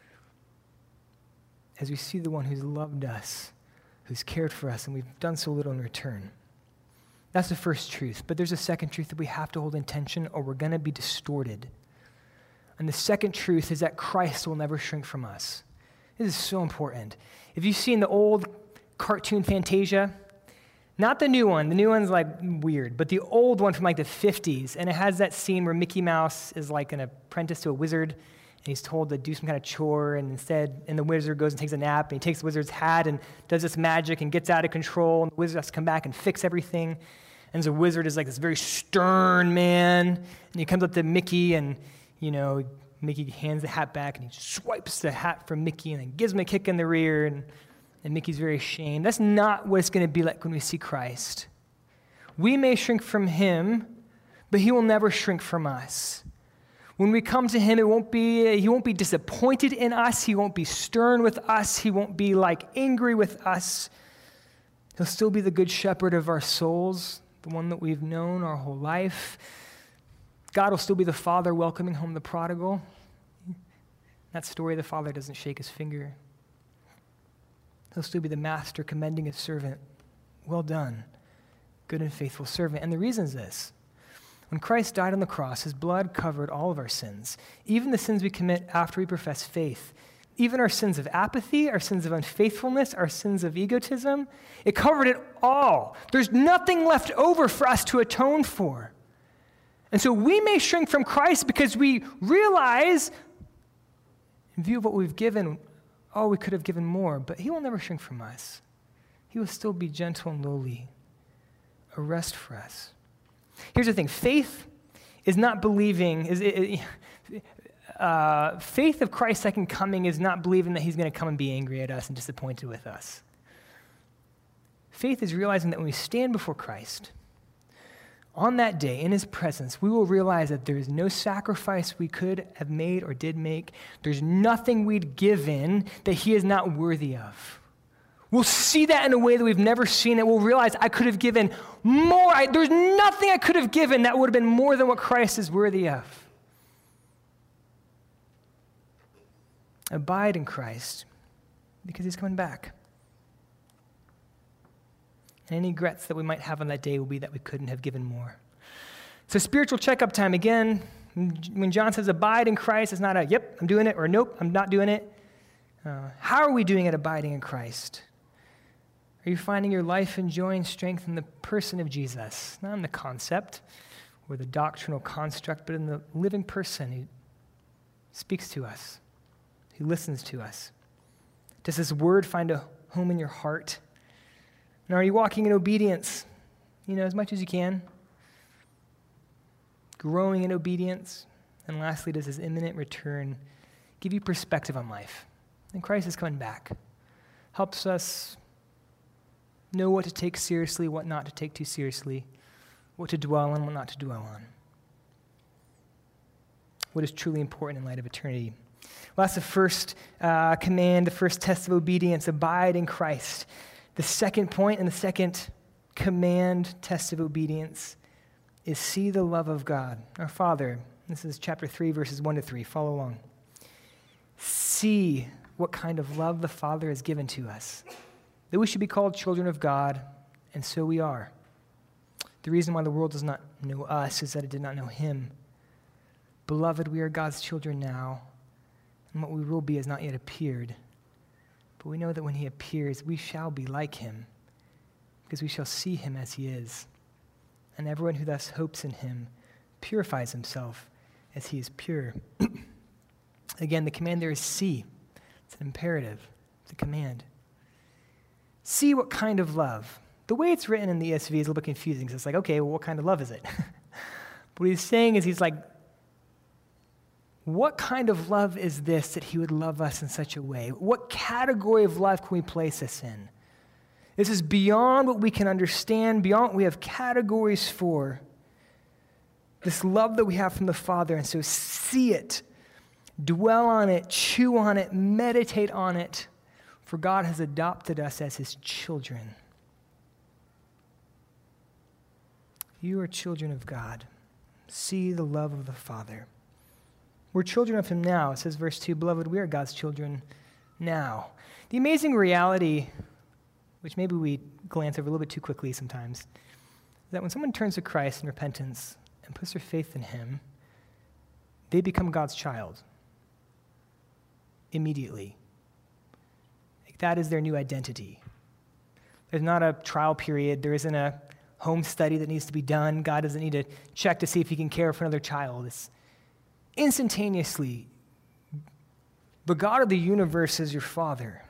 as we see the one who's loved us, who's cared for us, and we've done so little in return. That's the first truth. But there's a second truth that we have to hold in tension, or we're going to be distorted. And the second truth is that Christ will never shrink from us. This is so important. If you've seen the old cartoon Fantasia, not the new one. The new one's like weird, but the old one from like the fifties, and it has that scene where Mickey Mouse is like an apprentice to a wizard, and he's told to do some kind of chore, and instead, and the wizard goes and takes a nap, and he takes the wizard's hat and does this magic and gets out of control, and the wizard has to come back and fix everything. And the wizard is like this very stern man, and he comes up to Mickey, and, you know, Mickey hands the hat back, and he swipes the hat from Mickey, and then gives him a kick in the rear, and, and Mickey's very ashamed. That's not what it's going to be like when we see Christ. We may shrink from him, but he will never shrink from us. When we come to him, it won't be, he won't be disappointed in us. He won't be stern with us. He won't be like angry with us. He'll still be the good shepherd of our souls, the one that we've known our whole life. God will still be the father welcoming home the prodigal. That story, the father doesn't shake his finger. He'll still be the master commending his servant. Well done, good and faithful servant. And the reason is this. When Christ died on the cross, his blood covered all of our sins, even the sins we commit after we profess faith, even our sins of apathy, our sins of unfaithfulness, our sins of egotism. It covered it all. There's nothing left over for us to atone for. And so we may shrink from Christ because we realize, in view of what we've given, oh, we could have given more, but he will never shrink from us. He will still be gentle and lowly, a rest for us. Here's the thing. Faith is not believing, is it, uh, faith of Christ's second coming is not believing that he's going to come and be angry at us and disappointed with us. Faith is realizing that when we stand before Christ, on that day, in his presence, we will realize that there is no sacrifice we could have made or did make. There's nothing we'd given that he is not worthy of. We'll see that in a way that we've never seen it. We'll realize I could have given more. I, there's nothing I could have given that would have been more than what Christ is worthy of. Abide in Christ because he's coming back. And any regrets that we might have on that day will be that we couldn't have given more. So spiritual checkup time. Again, when John says abide in Christ, it's not a, yep, I'm doing it, or nope, I'm not doing it. Uh, how are we doing at abiding in Christ? Are you finding your life and joy and strength in the person of Jesus? Not in the concept or the doctrinal construct, but in the living person who speaks to us, who listens to us. Does this word find a home in your heart? And are you walking in obedience, you know, as much as you can? Growing in obedience? And lastly, does his imminent return give you perspective on life? And Christ is coming back. Helps us know what to take seriously, what not to take too seriously, what to dwell on, what not to dwell on. What is truly important in light of eternity. Well, that's the first uh, command, the first test of obedience, abide in Christ. The second point and the second command, test of obedience, is see the love of God. Our Father, this is chapter three, verses one to three. Follow along. See what kind of love the Father has given to us, that we should be called children of God, and so we are. The reason why the world does not know us is that it did not know him. Beloved, we are God's children now, and what we will be has not yet appeared. But we know that when he appears, we shall be like him, because we shall see him as he is. And everyone who thus hopes in him purifies himself as he is pure. Again, the command there is see. It's an imperative. It's a command. See what kind of love. The way it's written in the E S V is a little bit confusing, because it's like, okay, well, what kind of love is it? But what he's saying is he's like, What kind of love is this that he would love us in such a way? What category of love can we place this in? This is beyond what we can understand, beyond what we have categories for. This love that we have from the Father, and so see it, dwell on it, chew on it, meditate on it, for God has adopted us as his children. You are children of God. See the love of the Father. We're children of him now. It says, verse two, beloved, we are God's children now. The amazing reality, which maybe we glance over a little bit too quickly sometimes, is that when someone turns to Christ in repentance and puts their faith in him, they become God's child immediately. Like that is their new identity. There's not a trial period. There isn't a home study that needs to be done. God doesn't need to check to see if he can care for another child. It's instantaneously, the God of the universe is your Father.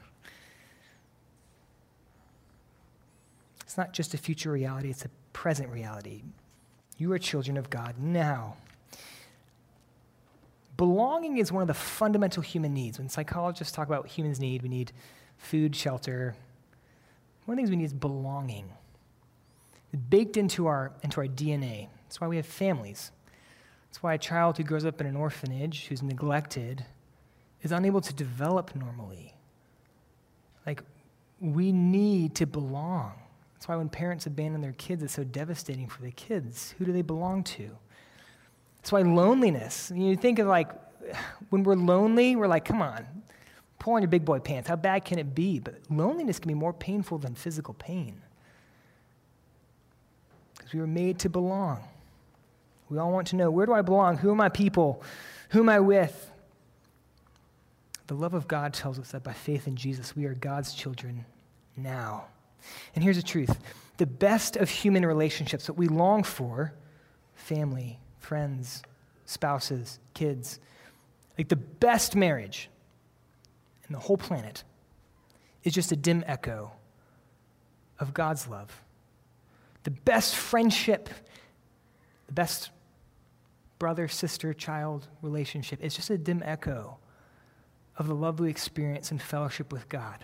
It's not just a future reality, it's a present reality. You are children of God now. Belonging is one of the fundamental human needs. When psychologists talk about what humans need, we need food, shelter. One of the things we need is belonging. It's baked into our, into our D N A. That's why we have families. That's why a child who grows up in an orphanage, who's neglected, is unable to develop normally. Like, we need to belong. That's why when parents abandon their kids, it's so devastating for the kids. Who do they belong to? That's why loneliness, you think of like, when we're lonely, we're like, come on, pull on your big boy pants. How bad can it be? But loneliness can be more painful than physical pain. Because we were made to belong. We all want to know, where do I belong? Who are my people? Who am I with? The love of God tells us that by faith in Jesus, we are God's children now. And here's the truth. The best of human relationships that we long for, family, friends, spouses, kids, like the best marriage in the whole planet is just a dim echo of God's love. The best friendship, the best brother, sister, child relationship is just a dim echo of the love we experience in fellowship with God.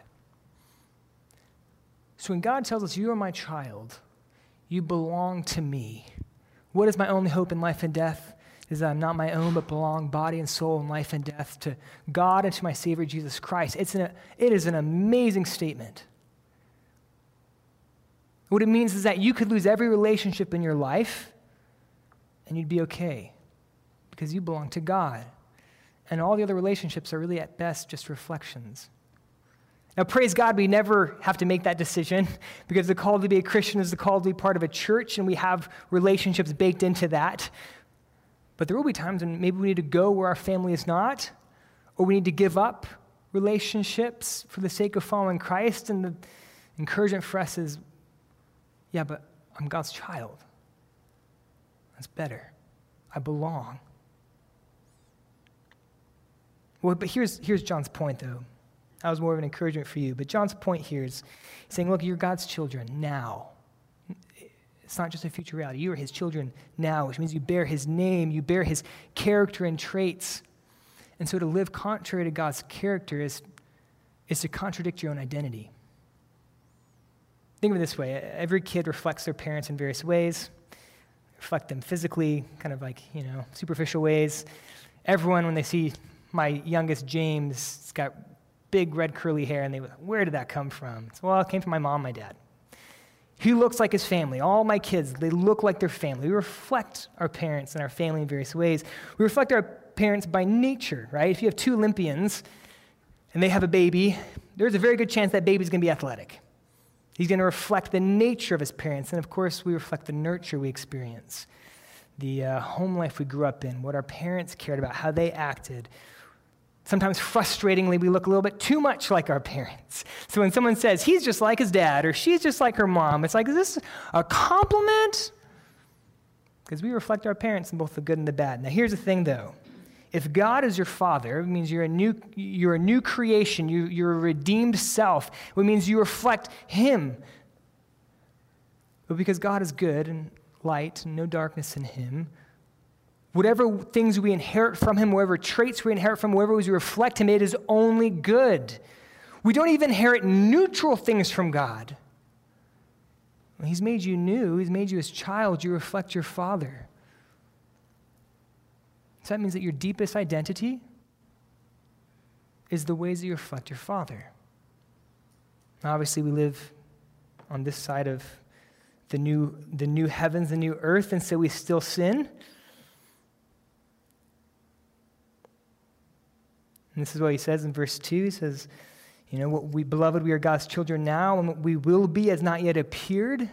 So when God tells us, you are my child, you belong to me. What is my only hope in life and death? Is that I'm not my own, but belong body and soul in life and death to God and to my Savior, Jesus Christ. It's an, it is an amazing statement. What it means is that you could lose every relationship in your life and you'd be okay because you belong to God. And all the other relationships are really at best just reflections. Now, praise God, we never have to make that decision because the call to be a Christian is the call to be part of a church, and we have relationships baked into that. But there will be times when maybe we need to go where our family is not, or we need to give up relationships for the sake of following Christ. And the encouragement for us is, yeah, but I'm God's child. That's better. I belong. Well, but here's, here's John's point, though. That was more of an encouragement for you. But John's point here is saying, look, you're God's children now. It's not just a future reality. You are his children now, which means you bear his name, you bear his character and traits. And so to live contrary to God's character is, is to contradict your own identity. Think of it this way. Every kid reflects their parents in various ways. Reflect them physically, kind of like, you know, superficial ways. Everyone, when they see my youngest James, he's got big red curly hair, and they, where did that come from? So, well, it came from my mom, my dad. He looks like his family. All my kids, they look like their family. We reflect our parents and our family in various ways. We reflect our parents by nature, right? If you have two Olympians and they have a baby, there's a very good chance that baby's going to be athletic. He's going to reflect the nature of his parents. And of course, we reflect the nurture we experience, the uh, home life we grew up in, what our parents cared about, how they acted. Sometimes frustratingly, we look a little bit too much like our parents. So when someone says, he's just like his dad, or she's just like her mom, it's like, is this a compliment? Because we reflect our parents in both the good and the bad. Now here's the thing, though. If God is your father, it means you're a new, you're a new creation, you, you're a redeemed self. It means you reflect him. But because God is good and light and no darkness in him, Whatever things we inherit from him, whatever traits we inherit from, whatever ways we reflect him, it is only good. We don't even inherit neutral things from God. When he's made you new, he's made you his child, you reflect your Father. So that means that your deepest identity is the ways that you reflect your Father. Obviously, we live on this side of the new, the new heavens, the new earth, and so we still sin. And this is what he says in verse two. He says, you know, what we, beloved, we are God's children now, and what we will be has not yet appeared.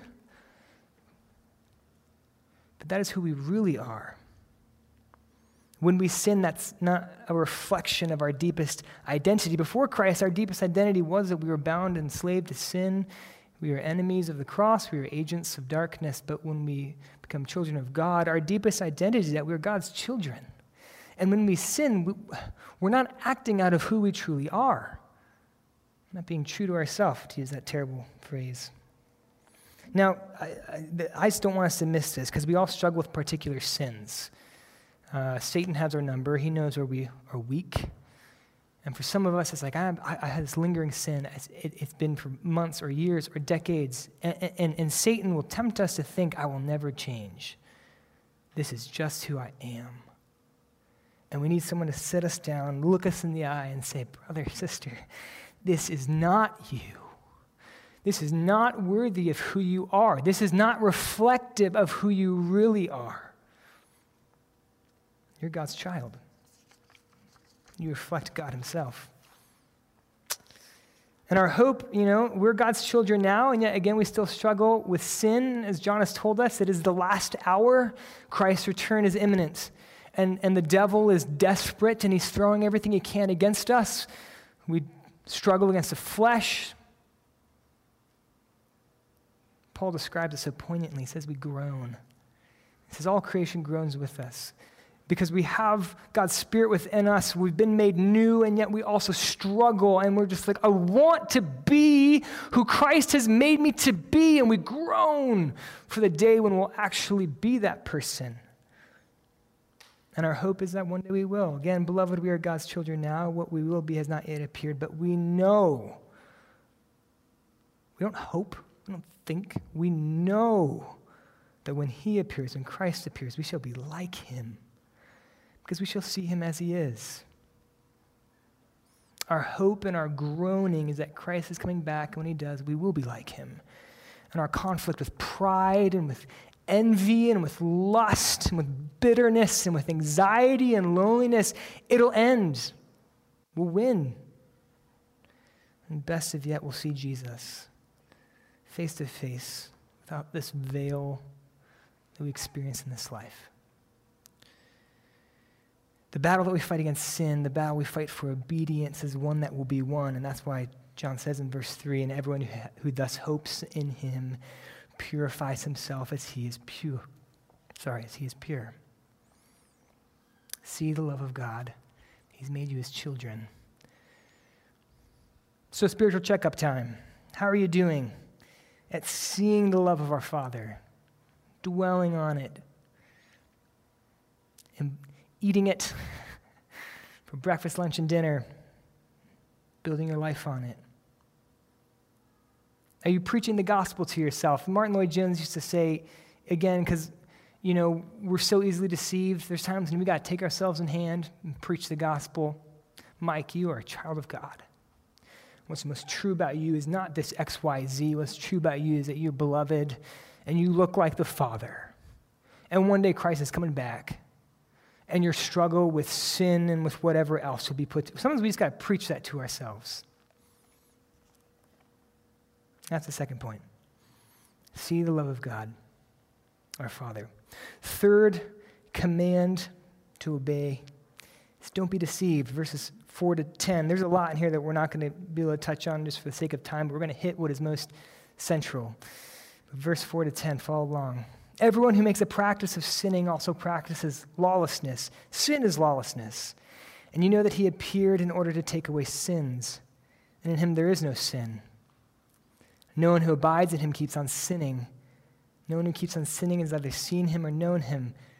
But that is who we really are. When we sin, that's not a reflection of our deepest identity. Before Christ, our deepest identity was that we were bound and enslaved to sin. We were enemies of the cross. We were agents of darkness. But when we become children of God, our deepest identity is that we are God's children. And when we sin, we, we're not acting out of who we truly are. Not being true to ourselves, to use that terrible phrase. Now, I, I, I just don't want us to miss this, because we all struggle with particular sins. Uh, Satan has our number. He knows where we are weak. And for some of us, it's like, I, I, I had this lingering sin. It's, it, it's been for months or years or decades. And, and, and Satan will tempt us to think, I will never change. This is just who I am. And we need someone to sit us down, look us in the eye, and say, brother, sister, this is not you. This is not worthy of who you are. This is not reflective of who you really are. You're God's child. You reflect God himself. And our hope, you know, we're God's children now, and yet again we still struggle with sin. As John has told us, it is the last hour. Christ's return is imminent. And, and the devil is desperate, and he's throwing everything he can against us. We struggle against the flesh. Paul describes it so poignantly. He says we groan. He says all creation groans with us. Because we have God's Spirit within us, we've been made new, and yet we also struggle, and we're just like, I want to be who Christ has made me to be, and we groan for the day when we'll actually be that person. And our hope is that one day we will. Again, beloved, we are God's children now. What we will be has not yet appeared, but we know. We don't hope, we don't think, we know that when he appears, when Christ appears, we shall be like him. Because we shall see him as he is. Our hope and our groaning is that Christ is coming back, and when he does, we will be like him. And our conflict with pride and with envy and with lust and with bitterness and with anxiety and loneliness, it'll end. We'll win. And best of yet, we'll see Jesus face to face without this veil that we experience in this life. The battle that we fight against sin, the battle we fight for obedience is one that will be won. And that's why John says in verse three, and everyone who, ha- who thus hopes in him purifies himself as he is pure. Sorry, as he is pure. See the love of God. He's made you his children. So spiritual checkup time. How are you doing at seeing the love of our Father, dwelling on it, and eating it for breakfast, lunch, and dinner, building your life on it? Are you preaching the gospel to yourself? Martin Lloyd-Jones used to say, again, because, you know, we're so easily deceived, there's times when we got to take ourselves in hand and preach the gospel. Mike, you are a child of God. What's most true about you is not this X Y Z. What's true about you is that you're beloved and you look like the Father. And one day Christ is coming back, and your struggle with sin and with whatever else will be put to. Sometimes we just got to preach that to ourselves. That's the second point. See the love of God, our Father. Third command to obey is don't be deceived. Verses four to ten. There's a lot in here that we're not going to be able to touch on just for the sake of time, but we're going to hit what is most central. Verse four to ten, follow along. Everyone who makes a practice of sinning also practices lawlessness. Sin is lawlessness. And you know that he appeared in order to take away sins, and in him there is no sin. No one who abides in him keeps on sinning. No one who keeps on sinning has either seen him or known him.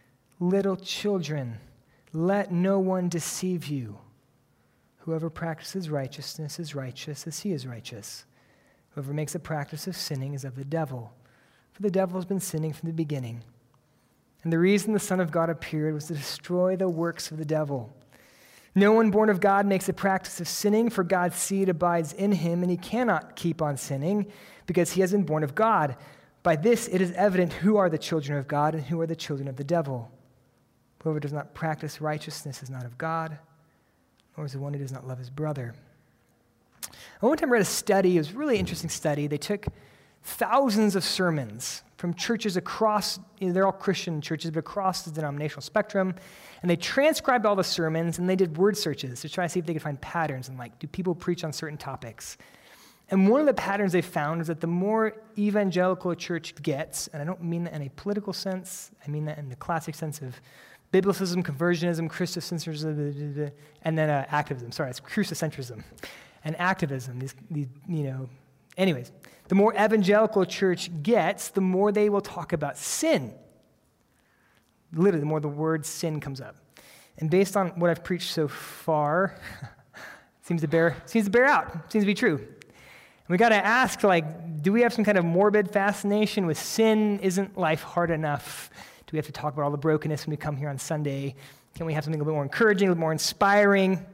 Little children, let no one deceive you. Whoever practices righteousness is righteous as he is righteous. Whoever makes a practice of sinning is of the devil, for the devil has been sinning from the beginning. And the reason the Son of God appeared was to destroy the works of the devil. No one born of God makes a practice of sinning, for God's seed abides in him, and he cannot keep on sinning because he has been born of God. By this it is evident who are the children of God and who are the children of the devil. Whoever does not practice righteousness is not of God, nor is the one who does not love his brother. I one time read a study, it was a really interesting study. They took thousands of sermons from churches across, you know, they're all Christian churches, but across the denominational spectrum, and they transcribed all the sermons, and they did word searches to try to see if they could find patterns, and like, do people preach on certain topics? And one of the patterns they found is that the more evangelical a church gets, and I don't mean that in a political sense, I mean that in the classic sense of biblicism, conversionism, Christocentrism, and then uh, activism. Sorry, it's Christocentrism and activism. These, these, you know, anyways, the more evangelical a church gets, the more they will talk about sin. Literally, the more the word sin comes up. And based on what I've preached so far, seems to bear seems to bear out. Seems to be true. And we got to ask, like, do we have some kind of morbid fascination with sin? Isn't life hard enough? Do we have to talk about all the brokenness when we come here on Sunday? Can we have something a little bit more encouraging, a little more inspiring?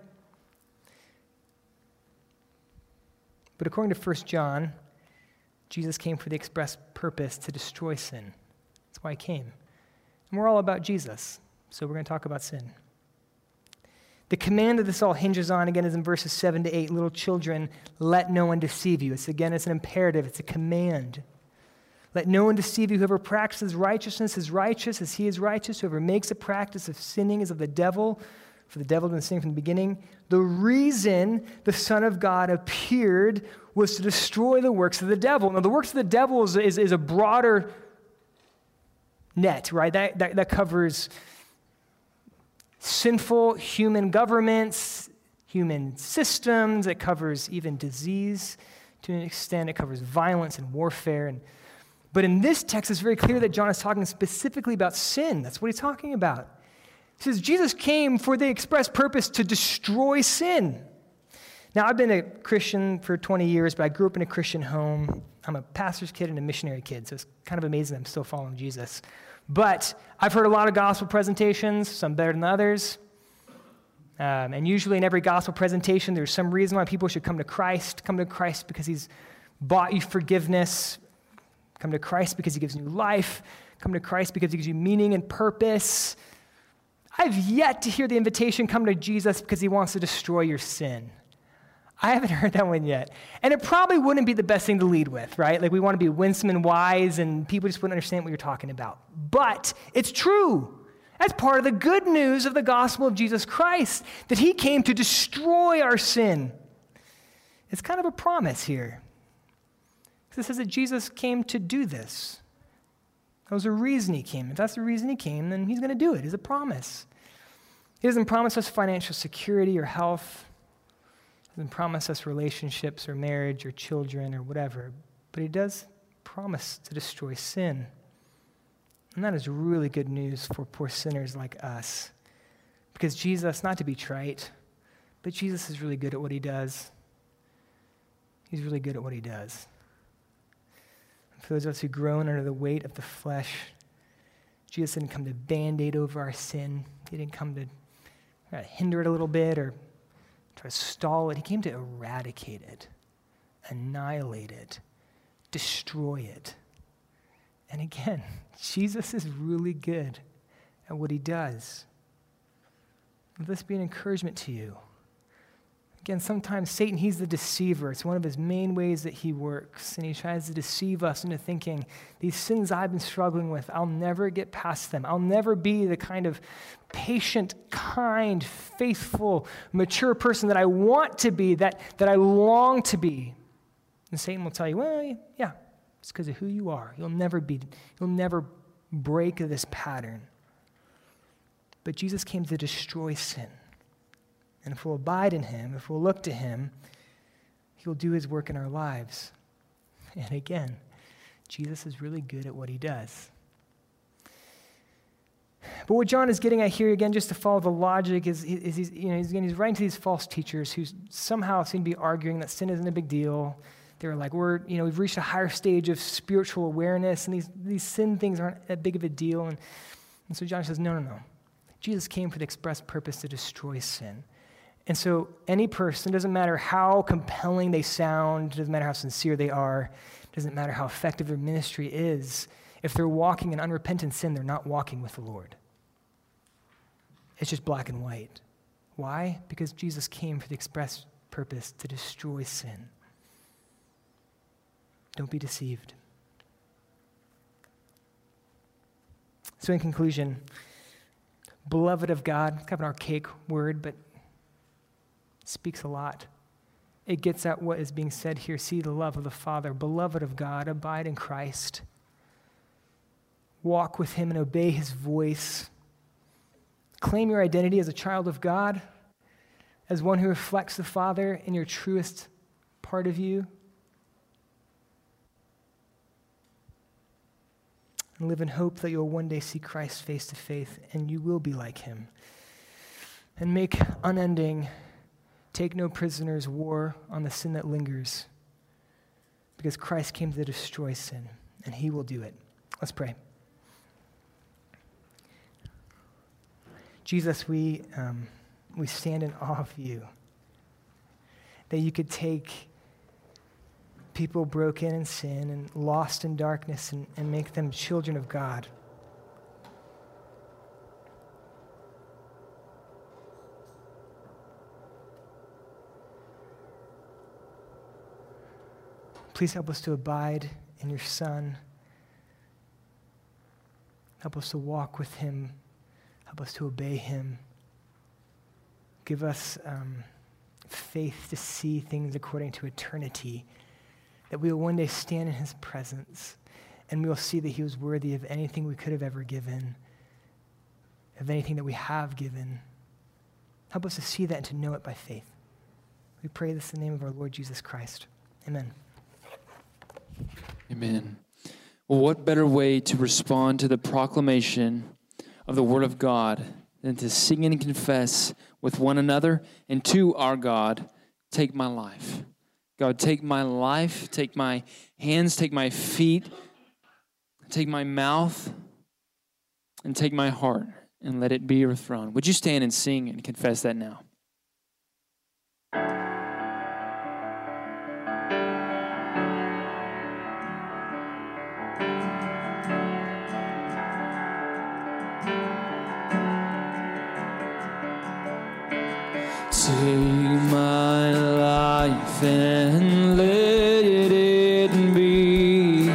But according to First John, Jesus came for the express purpose to destroy sin. That's why he came. And we're all about Jesus, so we're going to talk about sin. The command that this all hinges on, again, is in verses seven to eight. Little children, let no one deceive you. It's, again, it's an imperative. It's a command. Let no one deceive you. Whoever practices righteousness is righteous as he is righteous. Whoever makes a practice of sinning is of the devil, for the devil has been sinning from the beginning. The reason the Son of God appeared was to destroy the works of the devil. Now, the works of the devil is, is, is a broader net, right? That, that, that covers sinful human governments, human systems. It covers even disease to an extent. It covers violence and warfare. And, but in this text, it's very clear that John is talking specifically about sin. That's what he's talking about. He says, Jesus came for the express purpose to destroy sin. Now, I've been a Christian for twenty years, but I grew up in a Christian home. I'm a pastor's kid and a missionary kid, so it's kind of amazing I'm still following Jesus. But I've heard a lot of gospel presentations, some better than others. Um, and usually in every gospel presentation, there's some reason why people should come to Christ. Come to Christ because he's bought you forgiveness. Come to Christ because he gives you life. Come to Christ because he gives you meaning and purpose. I've yet to hear the invitation, come to Jesus because he wants to destroy your sin. I haven't heard that one yet. And it probably wouldn't be the best thing to lead with, right? Like we want to be winsome and wise and people just wouldn't understand what you're talking about. But it's true. That's part of the good news of the gospel of Jesus Christ, that he came to destroy our sin. It's kind of a promise here. It says that Jesus came to do this. That was the reason he came. If that's the reason he came, then he's going to do it. It's a promise. He doesn't promise us financial security or health. He doesn't promise us relationships or marriage or children or whatever. But he does promise to destroy sin. And that is really good news for poor sinners like us. Because Jesus, not to be trite, but Jesus is really good at what he does. He's really good at what he does. For those of us who groan under the weight of the flesh, Jesus didn't come to band-aid over our sin. He didn't come to uh, hinder it a little bit or try to stall it. He came to eradicate it, annihilate it, destroy it. And again, Jesus is really good at what he does. Let this be an encouragement to you. Again, sometimes Satan, he's the deceiver. It's one of his main ways that he works. And he tries to deceive us into thinking, these sins I've been struggling with, I'll never get past them. I'll never be the kind of patient, kind, faithful, mature person that I want to be, that, that I long to be. And Satan will tell you, well, yeah, it's because of who you are. You'll never be, you'll never break this pattern. But Jesus came to destroy sin. And if we'll abide in him, if we'll look to him, he'll do his work in our lives. And again, Jesus is really good at what he does. But what John is getting at here, again, just to follow the logic, is, is he's, you know, he's, again, he's writing to these false teachers who somehow seem to be arguing that sin isn't a big deal. They're like, we're, you know, we've reached a higher stage of spiritual awareness, and these, these sin things aren't that big of a deal. And, and so John says, no, no, no. Jesus came for the express purpose to destroy sin. And so any person, doesn't matter how compelling they sound, doesn't matter how sincere they are, doesn't matter how effective their ministry is, if they're walking in unrepentant sin, they're not walking with the Lord. It's just black and white. Why? Because Jesus came for the express purpose to destroy sin. Don't be deceived. So in conclusion, beloved of God, kind of an archaic word, but it speaks a lot. It gets at what is being said here. See the love of the Father. Beloved of God, abide in Christ. Walk with him and obey his voice. Claim your identity as a child of God, as one who reflects the Father in your truest part of you. And live in hope that you'll one day see Christ face to face, and you will be like him. And make unending, take no prisoners war on the sin that lingers, because Christ came to destroy sin, and he will do it. Let's pray. Jesus, we, um, we stand in awe of you, that you could take people broken in sin and lost in darkness and, and make them children of God. Please help us to abide in your Son. Help us to walk with him. Help us to obey him. Give us um, faith to see things according to eternity, that we will one day stand in his presence and we will see that he was worthy of anything we could have ever given, of anything that we have given. Help us to see that and to know it by faith. We pray this in the name of our Lord Jesus Christ. Amen. Amen. Well, what better way to respond to the proclamation of the Word of God than to sing and confess with one another and to our God, take my life. God, take my life, take my hands, take my feet, take my mouth, and take my heart, and let it be your throne. Would you stand and sing and confess that now? Take my life and let it be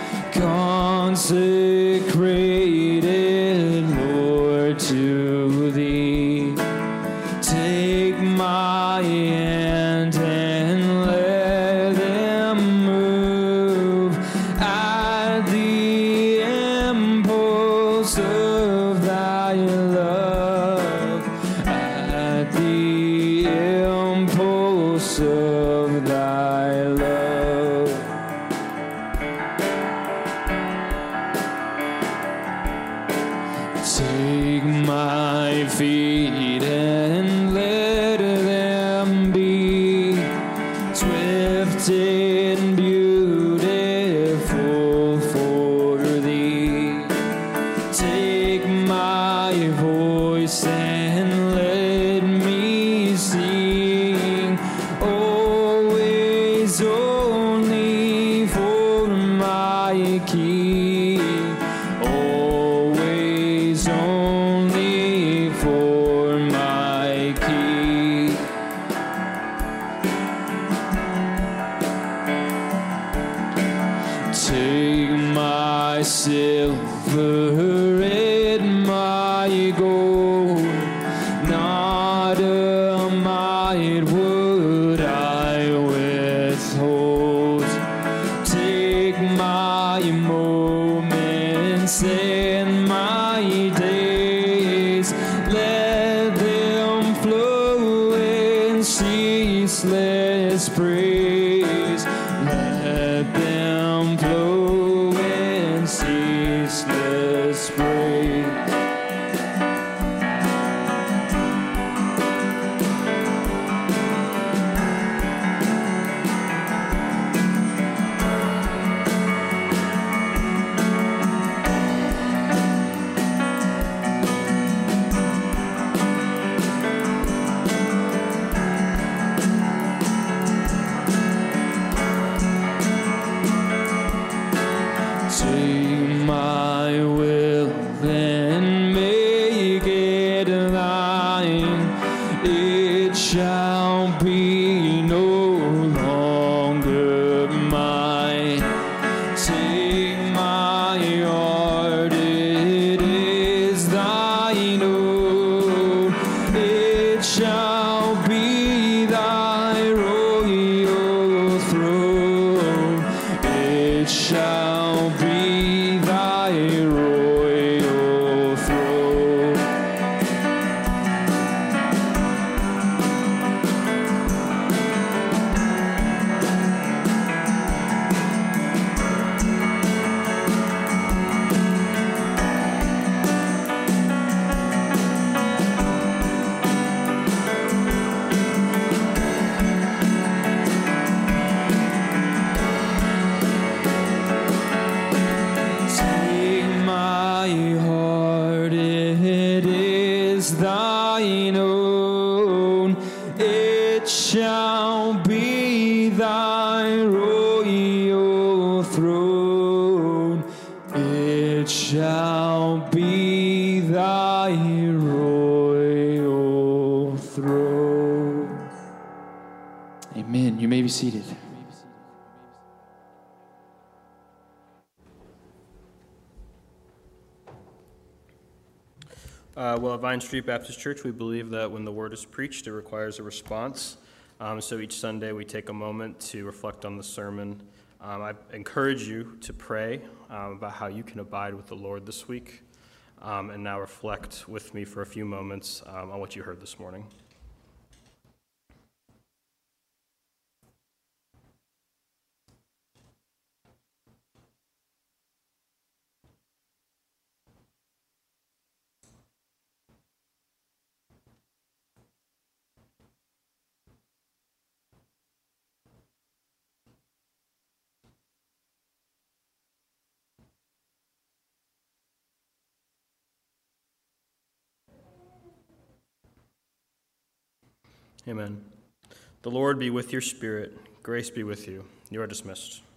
consecrated, Lord, to thee. Take my hand and let them move at the impulse of thy love, at the impulse of thy love. Take my feet and let them be swift and beautiful for thee. Take my voice and let me sing, always only for my King, always only for my King. Take my silver and my gold, not a mite would I withhold. Take my moments and my days, let them flow in ceaseless praise. Let them flow in ceaseless praise. sing. Take my heart, it is thine own. It shall be thy royal throne. It shall be thy royal throne. Take my heart, it is thine own. It shall be thy royal throne. It shall be thy royal throne. Amen. You may be seated. Uh, well, at Vine Street Baptist Church, we believe that when the word is preached, it requires a response. Um, so each Sunday, we take a moment to reflect on the sermon. Um, I encourage you to pray um, about how you can abide with the Lord this week. Um, and now reflect with me for a few moments um, on what you heard this morning. Amen. The Lord be with your spirit. Grace be with you. You are dismissed.